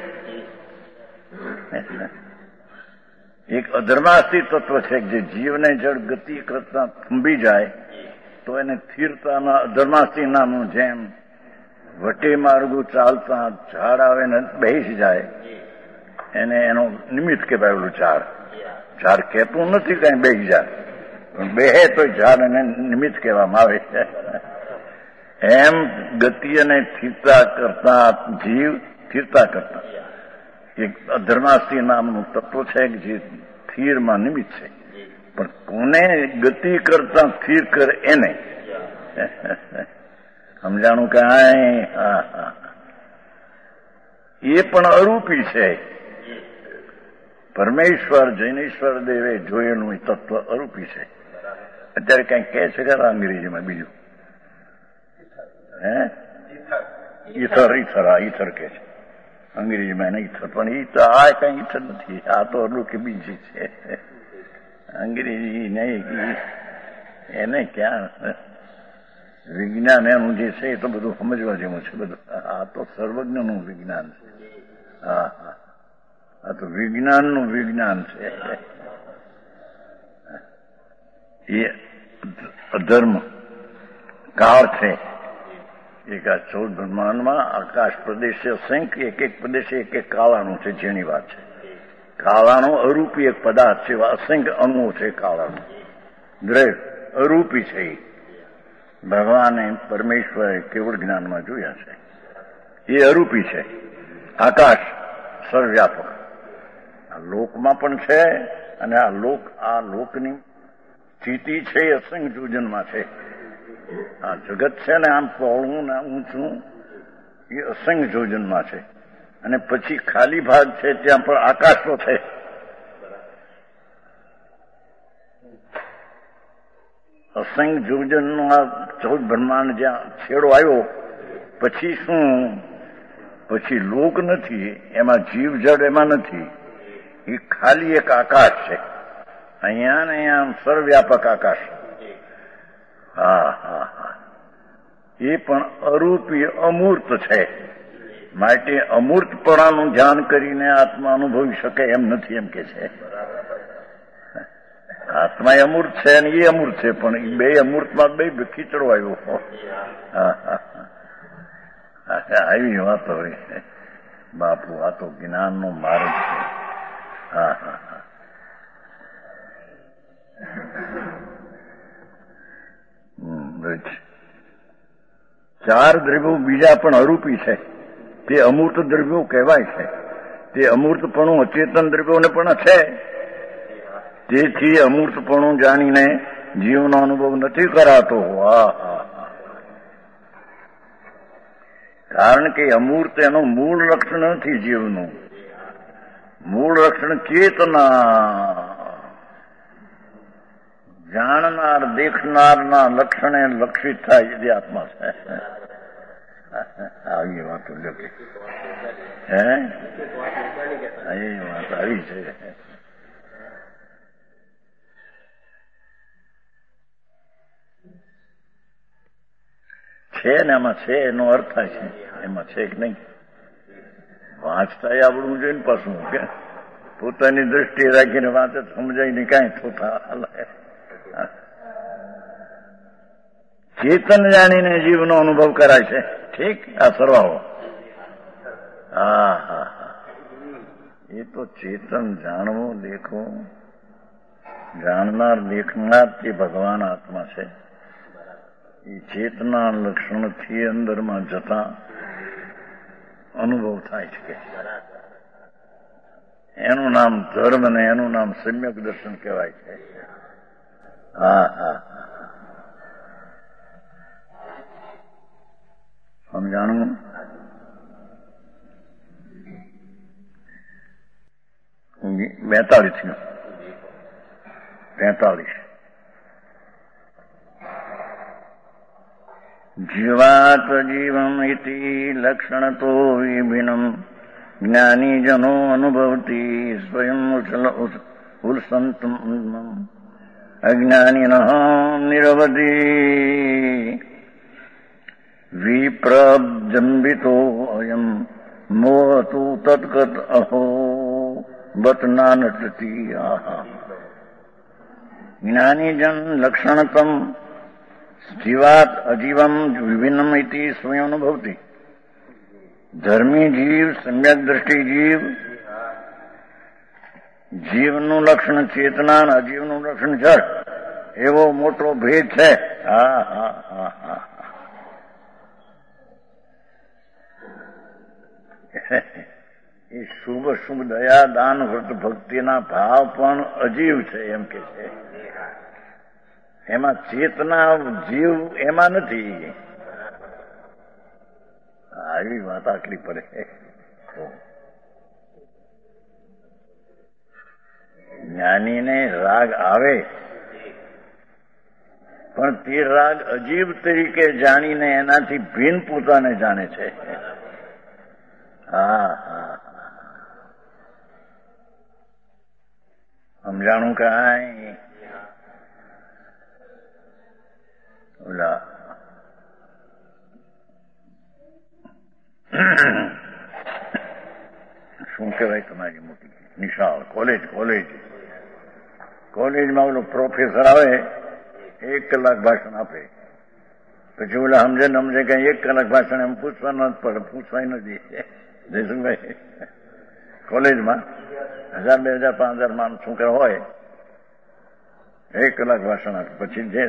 એક અધર્માસ્તિ તત્વ છે જે જીવને જળ ગતિ કરતા થંભી જાય તો એને સ્થિરતાના અધર્માસ્તિ નામનું, જેમ વટે માર્ગું ચાલતા ઝાડ આવે ને બેસી જાય એને એનું નિમિત્ત કહેવાય. ઓલું ઝાડ ઝાડ કહેતું નથી કઈ બેસી જાય, પણ બેહે તો ઝાડ એને નિમિત્ત કહેવામાં આવે છે. એમ ગતિ અને સ્થિરતા કરતા જીવ સ્થિરતા કરતા એક અધર્માસ્તિ નામનું તત્વ છે જે સ્થિરમાં નિમિત્ત છે. પણ કોને ગતિ કરતા સ્થિર કરે એને સમજાણું કાંઈ? હા હા, એ પણ અરૂપી છે. પરમેશ્વર જૈનેશ્વર દેવે જોયેલું એ તત્વ અરૂપી છે. અત્યારે કઈ કહે છે કે અંગ્રેજીમાં બીજું હે ઈથર ઈથર આ ઈથર કે છે અંગ્રેજીમાં એને ઈથર, પણ ઈ તો આ કઈ ઈથર નથી, આ તો અલું કે બીજી છે અંગ્રેજી નહીં. એને ક્યાં વિજ્ઞાન એનું જે છે એ તો બધું સમજવા જેવું છે બધું. આ તો સર્વજ્ઞનું વિજ્ઞાન છે. હા હા, આ તો વિજ્ઞાનનું વિજ્ઞાન છે. એ અધર્મ કાળ છે. એક આ ચૌદ બ્રહ્માંડમાં આકાશ પ્રદેશે અસંખ્ય, એક એક પ્રદેશે એક એક કાળાનું છે, જેની વાત છે. કાળાનો અરૂપી એક પદાર્થ છે, અસંખ્ય અણુઓ છે કાળાનું દ્રવ્ય, અરૂપી છે. ભગવાને પરમેશ્વરે કેવળ જ્ઞાનમાં જોયા છે. એ અરૂપી છે. આકાશ સર્વવ્યાપક આ લોકમાં પણ છે, અને આ લોક આ લોકની સ્થિતિ છે એ અસંખ્ય જોજનમાં છે. આ જગત છે ને આમ પહોળું ને ઊંચું એ અસંખ્ય જોજનમાં છે. અને પછી ખાલી ભાગ છે ત્યાં પણ આકાશ તો છે. અસંખ્ય જોજનનો આ ચૌદ બ્રહ્માંડ જ્યાં છેડો આવ્યો પછી શું? પછી લોક નથી, એમાં જીવ જડ એમાં નથી, એ ખાલી એક આકાશ છે. અહીંયા ને અહીંયા સર્વવ્યાપક આકાશ. હા હા હા, એ પણ અરૂપી અમૂર્ત છે. માટે અમૂર્તપણાનું ધ્યાન કરીને આત્મા અનુભવી શકે એમ નથી, એમ કે છે. આત્મા એ અમૂર્ત છે અને એ અમૂર્ત છે, પણ એ બે અમૂર્તમાં બે ખીચડો આવ્યો. હા હા, આવી વાતો હોય બાપુ. આ તો જ્ઞાનનો માર્ગ છે. હા હા હા. હમ ચાર દ્રવ્યો બીજા પણ અરૂપી છે, તે અમૂર્ત દ્રવ્યો કહેવાય છે. તે અમૂર્તપણું અચેતન દ્રવ્યોને પણ છે. તેથી અમૂર્તપણું જાણીને જીવનો અનુભવ નથી કરાતો. કારણ કે અમૂર્ત એનું મૂળ લક્ષણ નથી. જીવનું મૂળ લક્ષણ ચેતના, જાણનાર દેખનારના લક્ષણે લક્ષિત થાય એ આત્મા છે. આવી વાતો લખી હે એ વાત આવી છે. છે ને એમાં છે એનો અર્થ થાય છે. એમાં છે કે નહીં વાંચતા આવડવું જોઈએ ને પાછું કે પોતાની દ્રષ્ટિએ રાખીને વાંચે સમજાય નહીં કાંઈ થોતા. ચેતન જાણીને જીવનો અનુભવ કરાય છે. ઠીક, આ સરવાળો. હા હા હા એ તો ચેતન જાણવું દેખવું, જાણનાર દેખનાર તે ભગવાન આત્મા છે. એ ચેતના લક્ષણથી અંદરમાં જતા અનુભવ થાય છે. એનું નામ ધર્મ ને એનું નામ સમ્યક દર્શન કહેવાય છે. હા હા સમજાણું. બેતાલીસ તેતાલીસ જીવાત જીવમ ઇતિ લક્ષણતો વિભિન્નમ જ્ઞાની જનો અનુભવતી સ્વયં ઉલ્સંતમ અજ્ઞાનિન નિરવધિ વિપ્રજંબિતો અયમ મોહતુ તત્કત અહો બત નાનટતી. આહા જ્ઞાનીજન લક્ષણતમ જીવાત અજીવમ વિભિન્નમ ઇતિ સ્વયં અનુભવતી. ધર્મી જીવ, સમ્યક દ્રષ્ટિ જીવ, જીવનું લક્ષણ ચેતના, અજીવનું લક્ષણ જળ, એવો મોટો ભેદ છે. હા હા હા હા એ શુભ શુભ દયા દાન વ્રત ભક્તિના ભાવ પણ અજીવ છે એમ કે છે. એમાં ચેતના જીવ એમાં નથી. આવી વાત આટલી પડે. જ્ઞાનીને રાગ આવે પણ તે રાગ અજીબ તરીકે જાણીને એનાથી ભિન્ન પોતાને જાણે છે. હા હા સમજાણું કાંઈ. ઓલા શું કહેવાય તમારી મોટી નિશાળ કોલેજ કોલેજ કોલેજમાં ઓલો પ્રોફેસર આવે, એક કલાક ભાષણ આપે, પછી ઓલા સમજે ને સમજે કે એક કલાક ભાષણ એમ પૂછવા ન પડે, પૂછવાય નથી. જયસુભાઈ કોલેજમાં હજાર બે હજાર પાંચ હજાર માણસ છોકરા હોય, એક કલાક ભાષણ આપે, પછી જે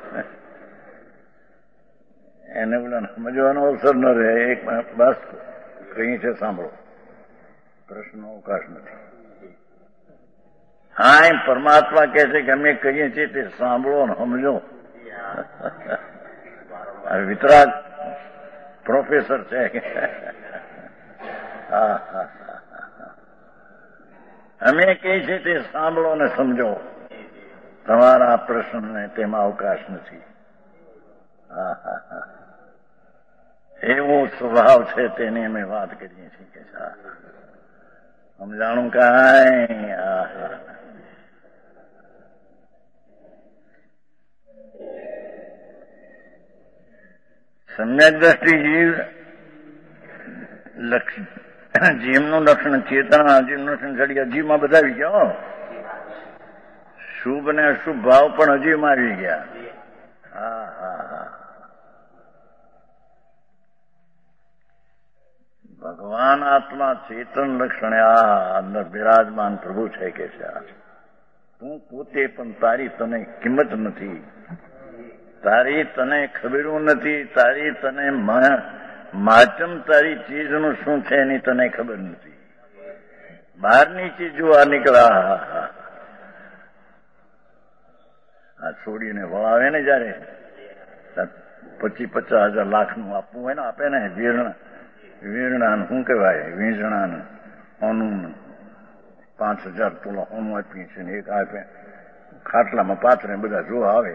એને ઓલા સમજવાનો અવસર ન રહે. એક બસ કઈ છે સાંભળો, પ્રશ્નનો અવકાશ નથી. હા એમ પરમાત્મા કહે છે કે અમે કહીએ છીએ તે સાંભળો ને સમજો. વિતરાગ પ્રોફેસર છે. હા હા અમે કહીએ છીએ તે સાંભળો ને સમજો. તમારા પ્રશ્નને તેમાં અવકાશ નથી. હા હા હા એવો સ્વભાવ છે તેની અમે વાત કરીએ છીએ કે સમજાણું કાંઈ. હા હા સમ્યક દ્રષ્ટિ જીવ જીવનું લક્ષણ ચેતના, જીવનું લક્ષણ જડિયા, જીવમાં બધા આવી ગયા. શુભ ને અશુભ ભાવ પણ અજીવમાં આવી ગયા. હા હા હા ભગવાન આત્મા ચેતન લક્ષણે આ અંદર બિરાજમાન પ્રભુ છે કે છે. તું પોતે પણ તારી તને કિંમત નથી. તારી તને ખબરું નથી, તારી તને માચમ તારી ચીજનું શું છે એની તને ખબર નથી. બહારની ચીજો આ નીકળ્યા આ છોડીને વળાવે ને જયારે પચીસ પચાસ હજાર લાખ નું આપવું હોય ને આપે ને વીરણા વીરણા શું કહેવાય વીંઝણા હોનું પાંચ હજાર તોલા હોનું આપીએ છે ને એક આપે ખાટલામાં પાથરે બધા જોવા આવે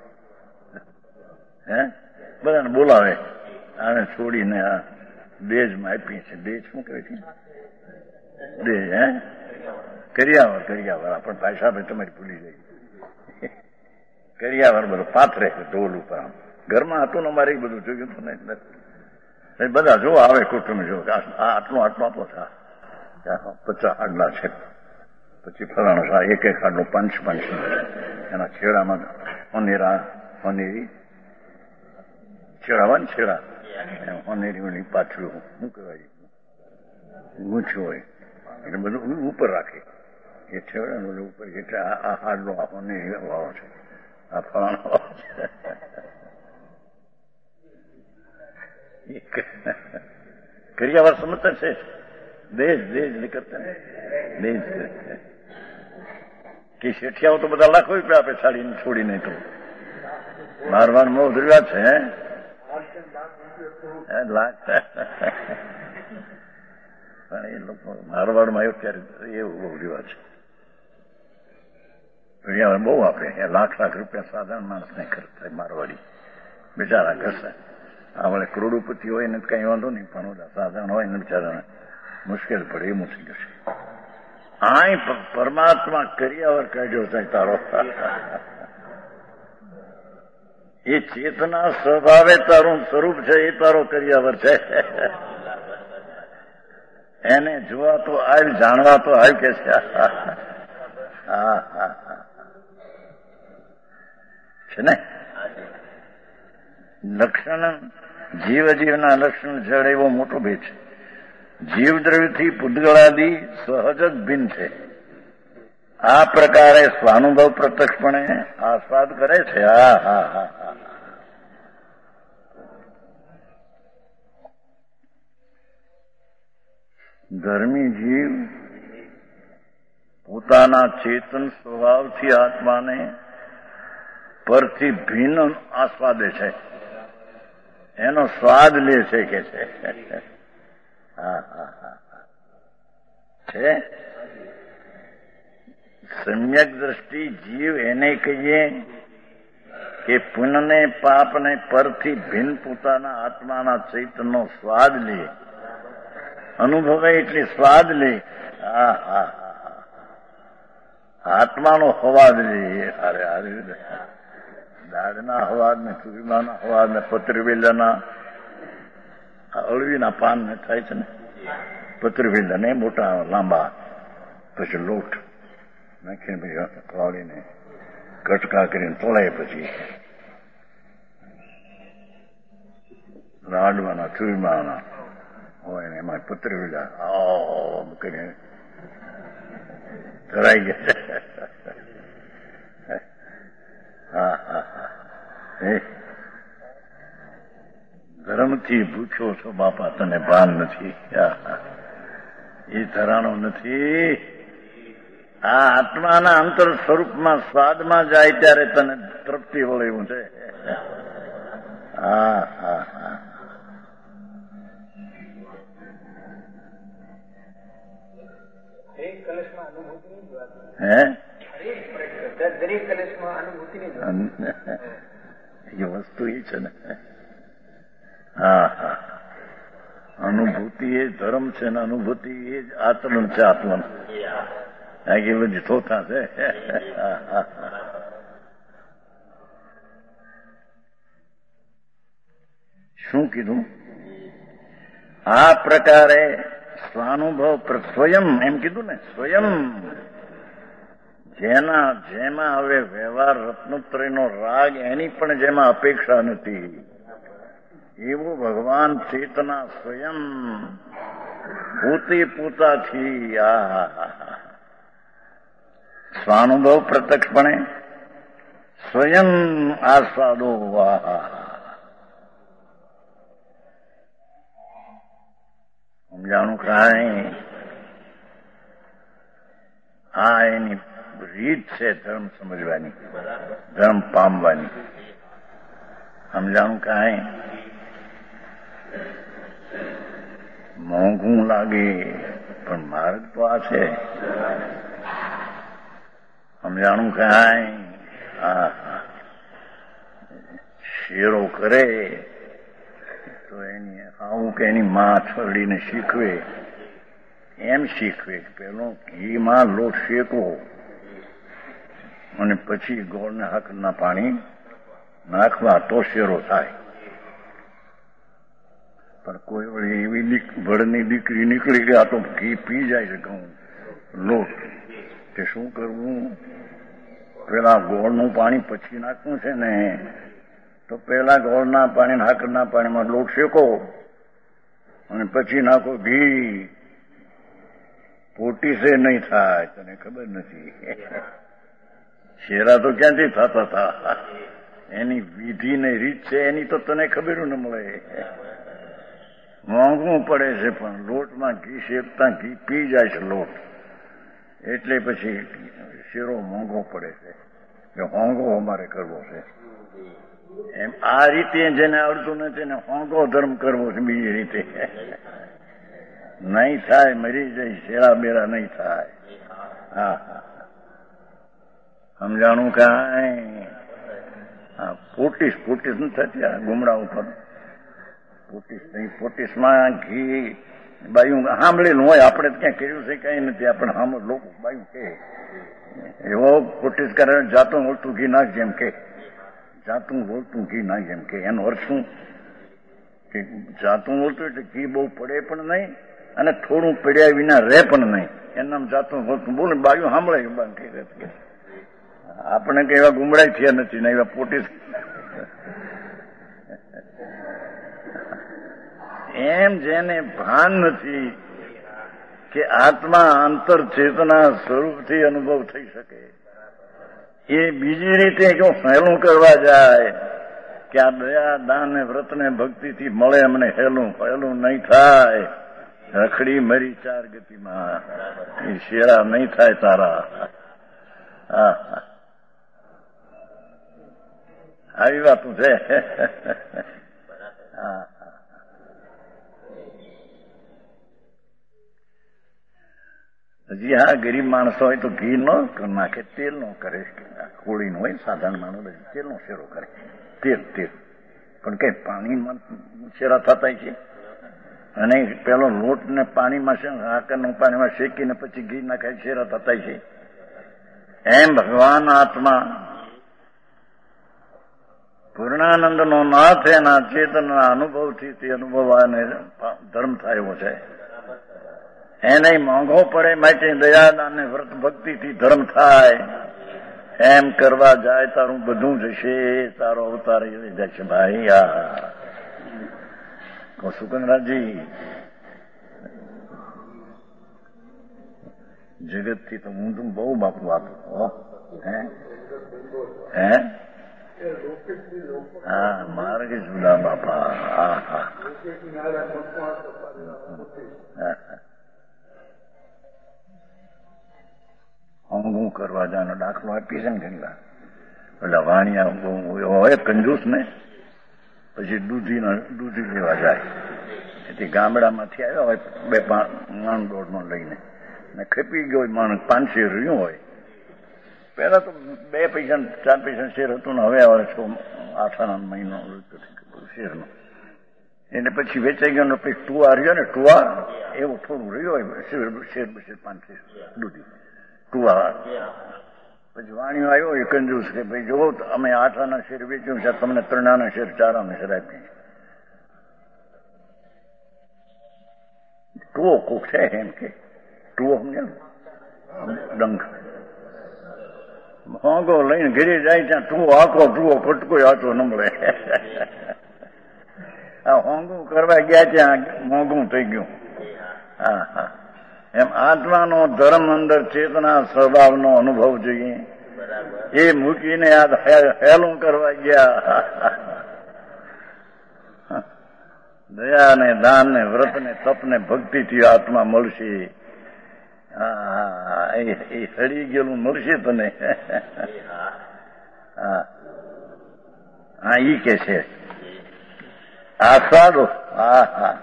હે બધાને બોલાવે આને છોડીને આ દેજમાં આપીએ છે. દેજ શું કહે છે? દેજ હે કરિયાવર કરિયાવર આપણે ભાષા ભાઈ તમારી ભૂલી જાય. કરિયાવર બધું પાથરે ઢોલ ઉપર આમ ઘરમાં હતું ને અમારે બધું જોયું હતું ને બધા જોવા આવે કુટુંબ જો આટલું આટલું આપો થા પચાસ આડલા છે પછી ફલાણા એક એક આડલો પંચ પંચ એના છેડામાં હોનેરા હોનેરી છેડાવા ને છેડા હોનેરી પાછળ શું કહેવાય ગુંછું હોય એટલે બધું ઉપર રાખે એ છેડા બધું ઉપર એટલે આ હાડલો આ હોનેરી વાળો છે આ ફલાણો કરિયાવર સમજતા છે દેશ દેશ નીકળતા દેશ કે શેઠિયાઓ તો બધા લાખો રૂપિયા આપે છાડીને છોડીને તો મારવાર મોહ ધ્રુવ્યા છે લાખ પણ એ લોકો મારવાડમાં આવ્યો ત્યારે એવું બહુ રિવાજ છે. કરિયાવર બહુ આપે એ લાખ લાખ રૂપિયા સાધારણ માણસને ખર્ચ થાય મારવાડી બિચારા ઘસે આપણે કરોડોપતિ હોય ને કઈ વાંધો નહીં પણ ઓલા સાધારણ હોય ને બિચારાને મુશ્કેલ પડે એવું થઈ જશે. આય પરમાત્મા કરિયાવર કાઢ્યો થાય તારો એ ચેતના સ્વભાવે તારું સ્વરૂપ છે એ તારો કરિયાવર છે. એને જોવા તો આવ જાણવા તો આવ કે છે છે ને લક્ષણ જીવ જીવના લક્ષણ જળ એવો મોટો ભેદ છે. જીવ દ્રવ્યથી પૂતગળાદી સહજ જ ભિન્ન છે. આ પ્રકારે સ્વાનુભવ પ્રત્યક્ષપણે આસ્વાદ કરે છે. હા હા હા હા ધર્મી જીવ પોતાના ચેતન સ્વભાવથી આત્માને પરથી ભિન્ન આસ્વાદે છે, એનો સ્વાદ લે છે કે છે. હા હા હા છે સમ્યક દ્રષ્ટિ જીવ એને કહીએ કે પુણ્યને પાપને પરથી ભિન્ન પોતાના આત્માના ચૈતનનો સ્વાદ લે, અનુભવે એટલે સ્વાદ લે. હા હા હા આત્માનો હવાદ લે. અરે અરે દાળના હવાદ ને ચૂરમાના હવાદ ને પત્રવેલાના અળવીના પાન ને થાય છે ને પત્રવેલા ને મોટા લાંબા પછી લોટ નાખીને પછી વાળીને કટકા કરીને તોલાય પછી લાડવાના ચૂરમાના હોય ને એમાં પત્રવેલા આમ કરીને ધરાઈ ગયા. હા હા હા ધર્મથી ભૂખ્યો છો બાપા તને ભાન નથી. એ ધરાણો નથી. આ આત્માના અંતર સ્વરૂપમાં સ્વાદમાં જાય ત્યારે તને તૃપ્તિ વળે એવું છે. હા હા હા હે દરેક કલેશમાં અનુભૂતિની એ વસ્તુ એ છે ને. હા હા અનુભૂતિ એ ધર્મ છે ને અનુભૂતિ એ જ આચરણ છે આત્માનું. આ કે બધી થોથા છે. શું કીધું? આ પ્રકારે સ્વાનુભવ સ્વયં એમ કીધું ને સ્વયં જેના જેમાં હવે વ્યવહાર રત્નોત્તરીનો રાગ એની પણ જેમાં અપેક્ષા નથી એવું ભગવાન ચેતના સ્વયં પોતે પોતાથી આ સ્વાનુભવ પ્રત્યક્ષપણે સ્વયં આસ્વાદો વાહ સમજાણું કાંઈ આ એની રીત છે ધર્મ સમજવાની, ધર્મ પામવાની. સમજાણું કાંઈ મોંઘું લાગે પણ માર્ગ તો આ છે. સમજાણું કાંઈ હા શેરો કરે તો એની આવું કે એની માં છોડીને શીખવે એમ શીખવે કે પેલો ઘીમાં લોટ શેકવો અને પછી ગોળને હાકરના પાણી નાખવા તો શેરો થાય. પણ કોઈ વળી એવી ભળની દીકરી નીકળી ગયા તો ઘી પી જાય છે ઘઉં લોટ કે શું કરવું? પેલા ગોળનું પાણી પછી નાખવું છે ને તો પેલા ગોળના પાણી હાકરના પાણીમાં લોટ શેકો અને પછી નાખો ઘી. પોટીસે નહીં થાય તને ખબર નથી. શેરા તો ક્યાંથી થતા હતા? એની વિધિ ને રીત છે એની તો તને ખબર ન મળે. મોંઘું પડે છે પણ લોટમાં ઘી શેકતા ઘી પી જાય છે લોટ એટલે પછી શેરો મોંઘો પડે છે કે હોંગો અમારે કરવો છે. એમ આ રીતે જેને આવડતું નથી એને હોંગો ધર્મ કરવો છે. બીજી રીતે નહીં થાય, મરી જાય, શેરા બેરા નહીં થાય. હા હા સમજાણું કાંઈ હા પોટીસ પોટીસ નથી થતી આ ગુમડા ઉપર પોટીસ નહીં. પોટીસમાં ઘી બાયું સાંભળેલું હોય આપણે ક્યાં કર્યું છે કઈ નથી. આપણે સાંભળ લોકો બાયું કે એવો પોટીસ કરે જાતું બોલતું ઘી નાખ જેમ કે જાતું બોલતું ઘી નાખ જેમ કે એનો અર્થ શું કે જાતું બોલતું એટલે ઘી બહુ પડે પણ નહીં અને થોડું પડ્યા વિના રહે પણ નહીં. એનામ જાતું બોલતું બોલે બાયું સાંભળે બાકી આપણે કઈ એવા ગુમડાય થયા નથી ને એવા પોટીસ. એમ જેને ભાન નથી કે આત્મા અંતર ચેતના સ્વરૂપથી અનુભવ થઈ શકે એ બીજી રીતે જો હેલું કરવા જાય કે આ દયા દાન ને વ્રત ને ભક્તિથી મળે અમને હેલું હેલું નહીં થાય. રખડી મરી ચાર ગતિમાં એ શેરા નહીં થાય તારા. હા આવી વાતું છે. હા હજી હા ગરીબ માણસો હોય તો ઘી ન નાખે તેલ નો કરે. કોળી નો હોય સાધારણ માણસ તેલ નો શેરો કરે તેલ તેલ પણ કઈ પાણીમાં શેરા થતા છે અને પેલો લોટ ને પાણીમાં આકરનું પાણીમાં શેકીને પછી ઘી નાખાય શેરા થતા છે. એમ ભગવાન આત્મા પૂર્ણાનંદ નો નાથ એના ચેતનના અનુભવથી તે અનુભવાને ધર્મ થયો છે. એને મોંઘો પડે માટે દયાદાન ને વ્રત ભક્તિથી ધર્મ થાય. એમ કરવા જાય તારું બધું જશે, તારો અવતાર જશે ભાઈ. આ સુકનરાજી જગત થી તો હું તું બહુ બાપુ આપું હે હે હા માર્ગ જુદા બાપા. હા હા હોંગું કરવા જવાનો દાખલો આપી છે ને ઘણી વાર. એટલે વાણિયા હોય કંજૂસ ને પછી દૂધી દૂધી લેવા જાય. એથી ગામડામાંથી આવ્યા હોય બે માણ દોઢમાં લઈને ને ખેપી ગયો માણસ પાંચસો રહ્યું હોય. પેલા તો બે પૈસા ચાર પૈસા શેર હતું ને હવે આવે છો આઠ આના મહિનો શેરનો. એને પછી વેચાઈ ગયો ને પછી ટુવા રહ્યો ને ટુવા એવું થોડું રહ્યું હોય શેર શેર બશેર પાંચસો દૂધી ટુવા. પછી વાણીઓ આવ્યો એ કંજૂસ કે ભાઈ જો અમે આઠ આના શેર વેચ્યું છે તમને ત્રણ આના શેર ચાર આના શેર આપી. ટુવો કોક છે એમ કે ટુવો સમજે ડંખ હોંગો લઈને ઘરે જાય ત્યાં ટુવો આખો ટુવો કટકો આટો ન મળે. આ હોંગું કરવા ગયા ત્યાં મોંઘું થઈ ગયું. હા હા એમ આત્માનો ધર્મ અંદર ચેતના સ્વભાવનો અનુભવ જોઈએ. એ મૂકીને આ હેલું કરવા ગયા. દયા ને દાન ને વ્રત ને તપ ને ભક્તિથી આત્મા મળશે. હા એ સડી ગયેલું મળશે તને. હા હા ઈ કે છે આસ્વાદો. હા હા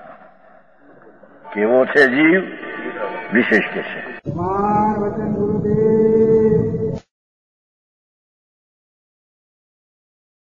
કેવો છે જીવ વિશેષ કે છે. વચન ગુરુદેવ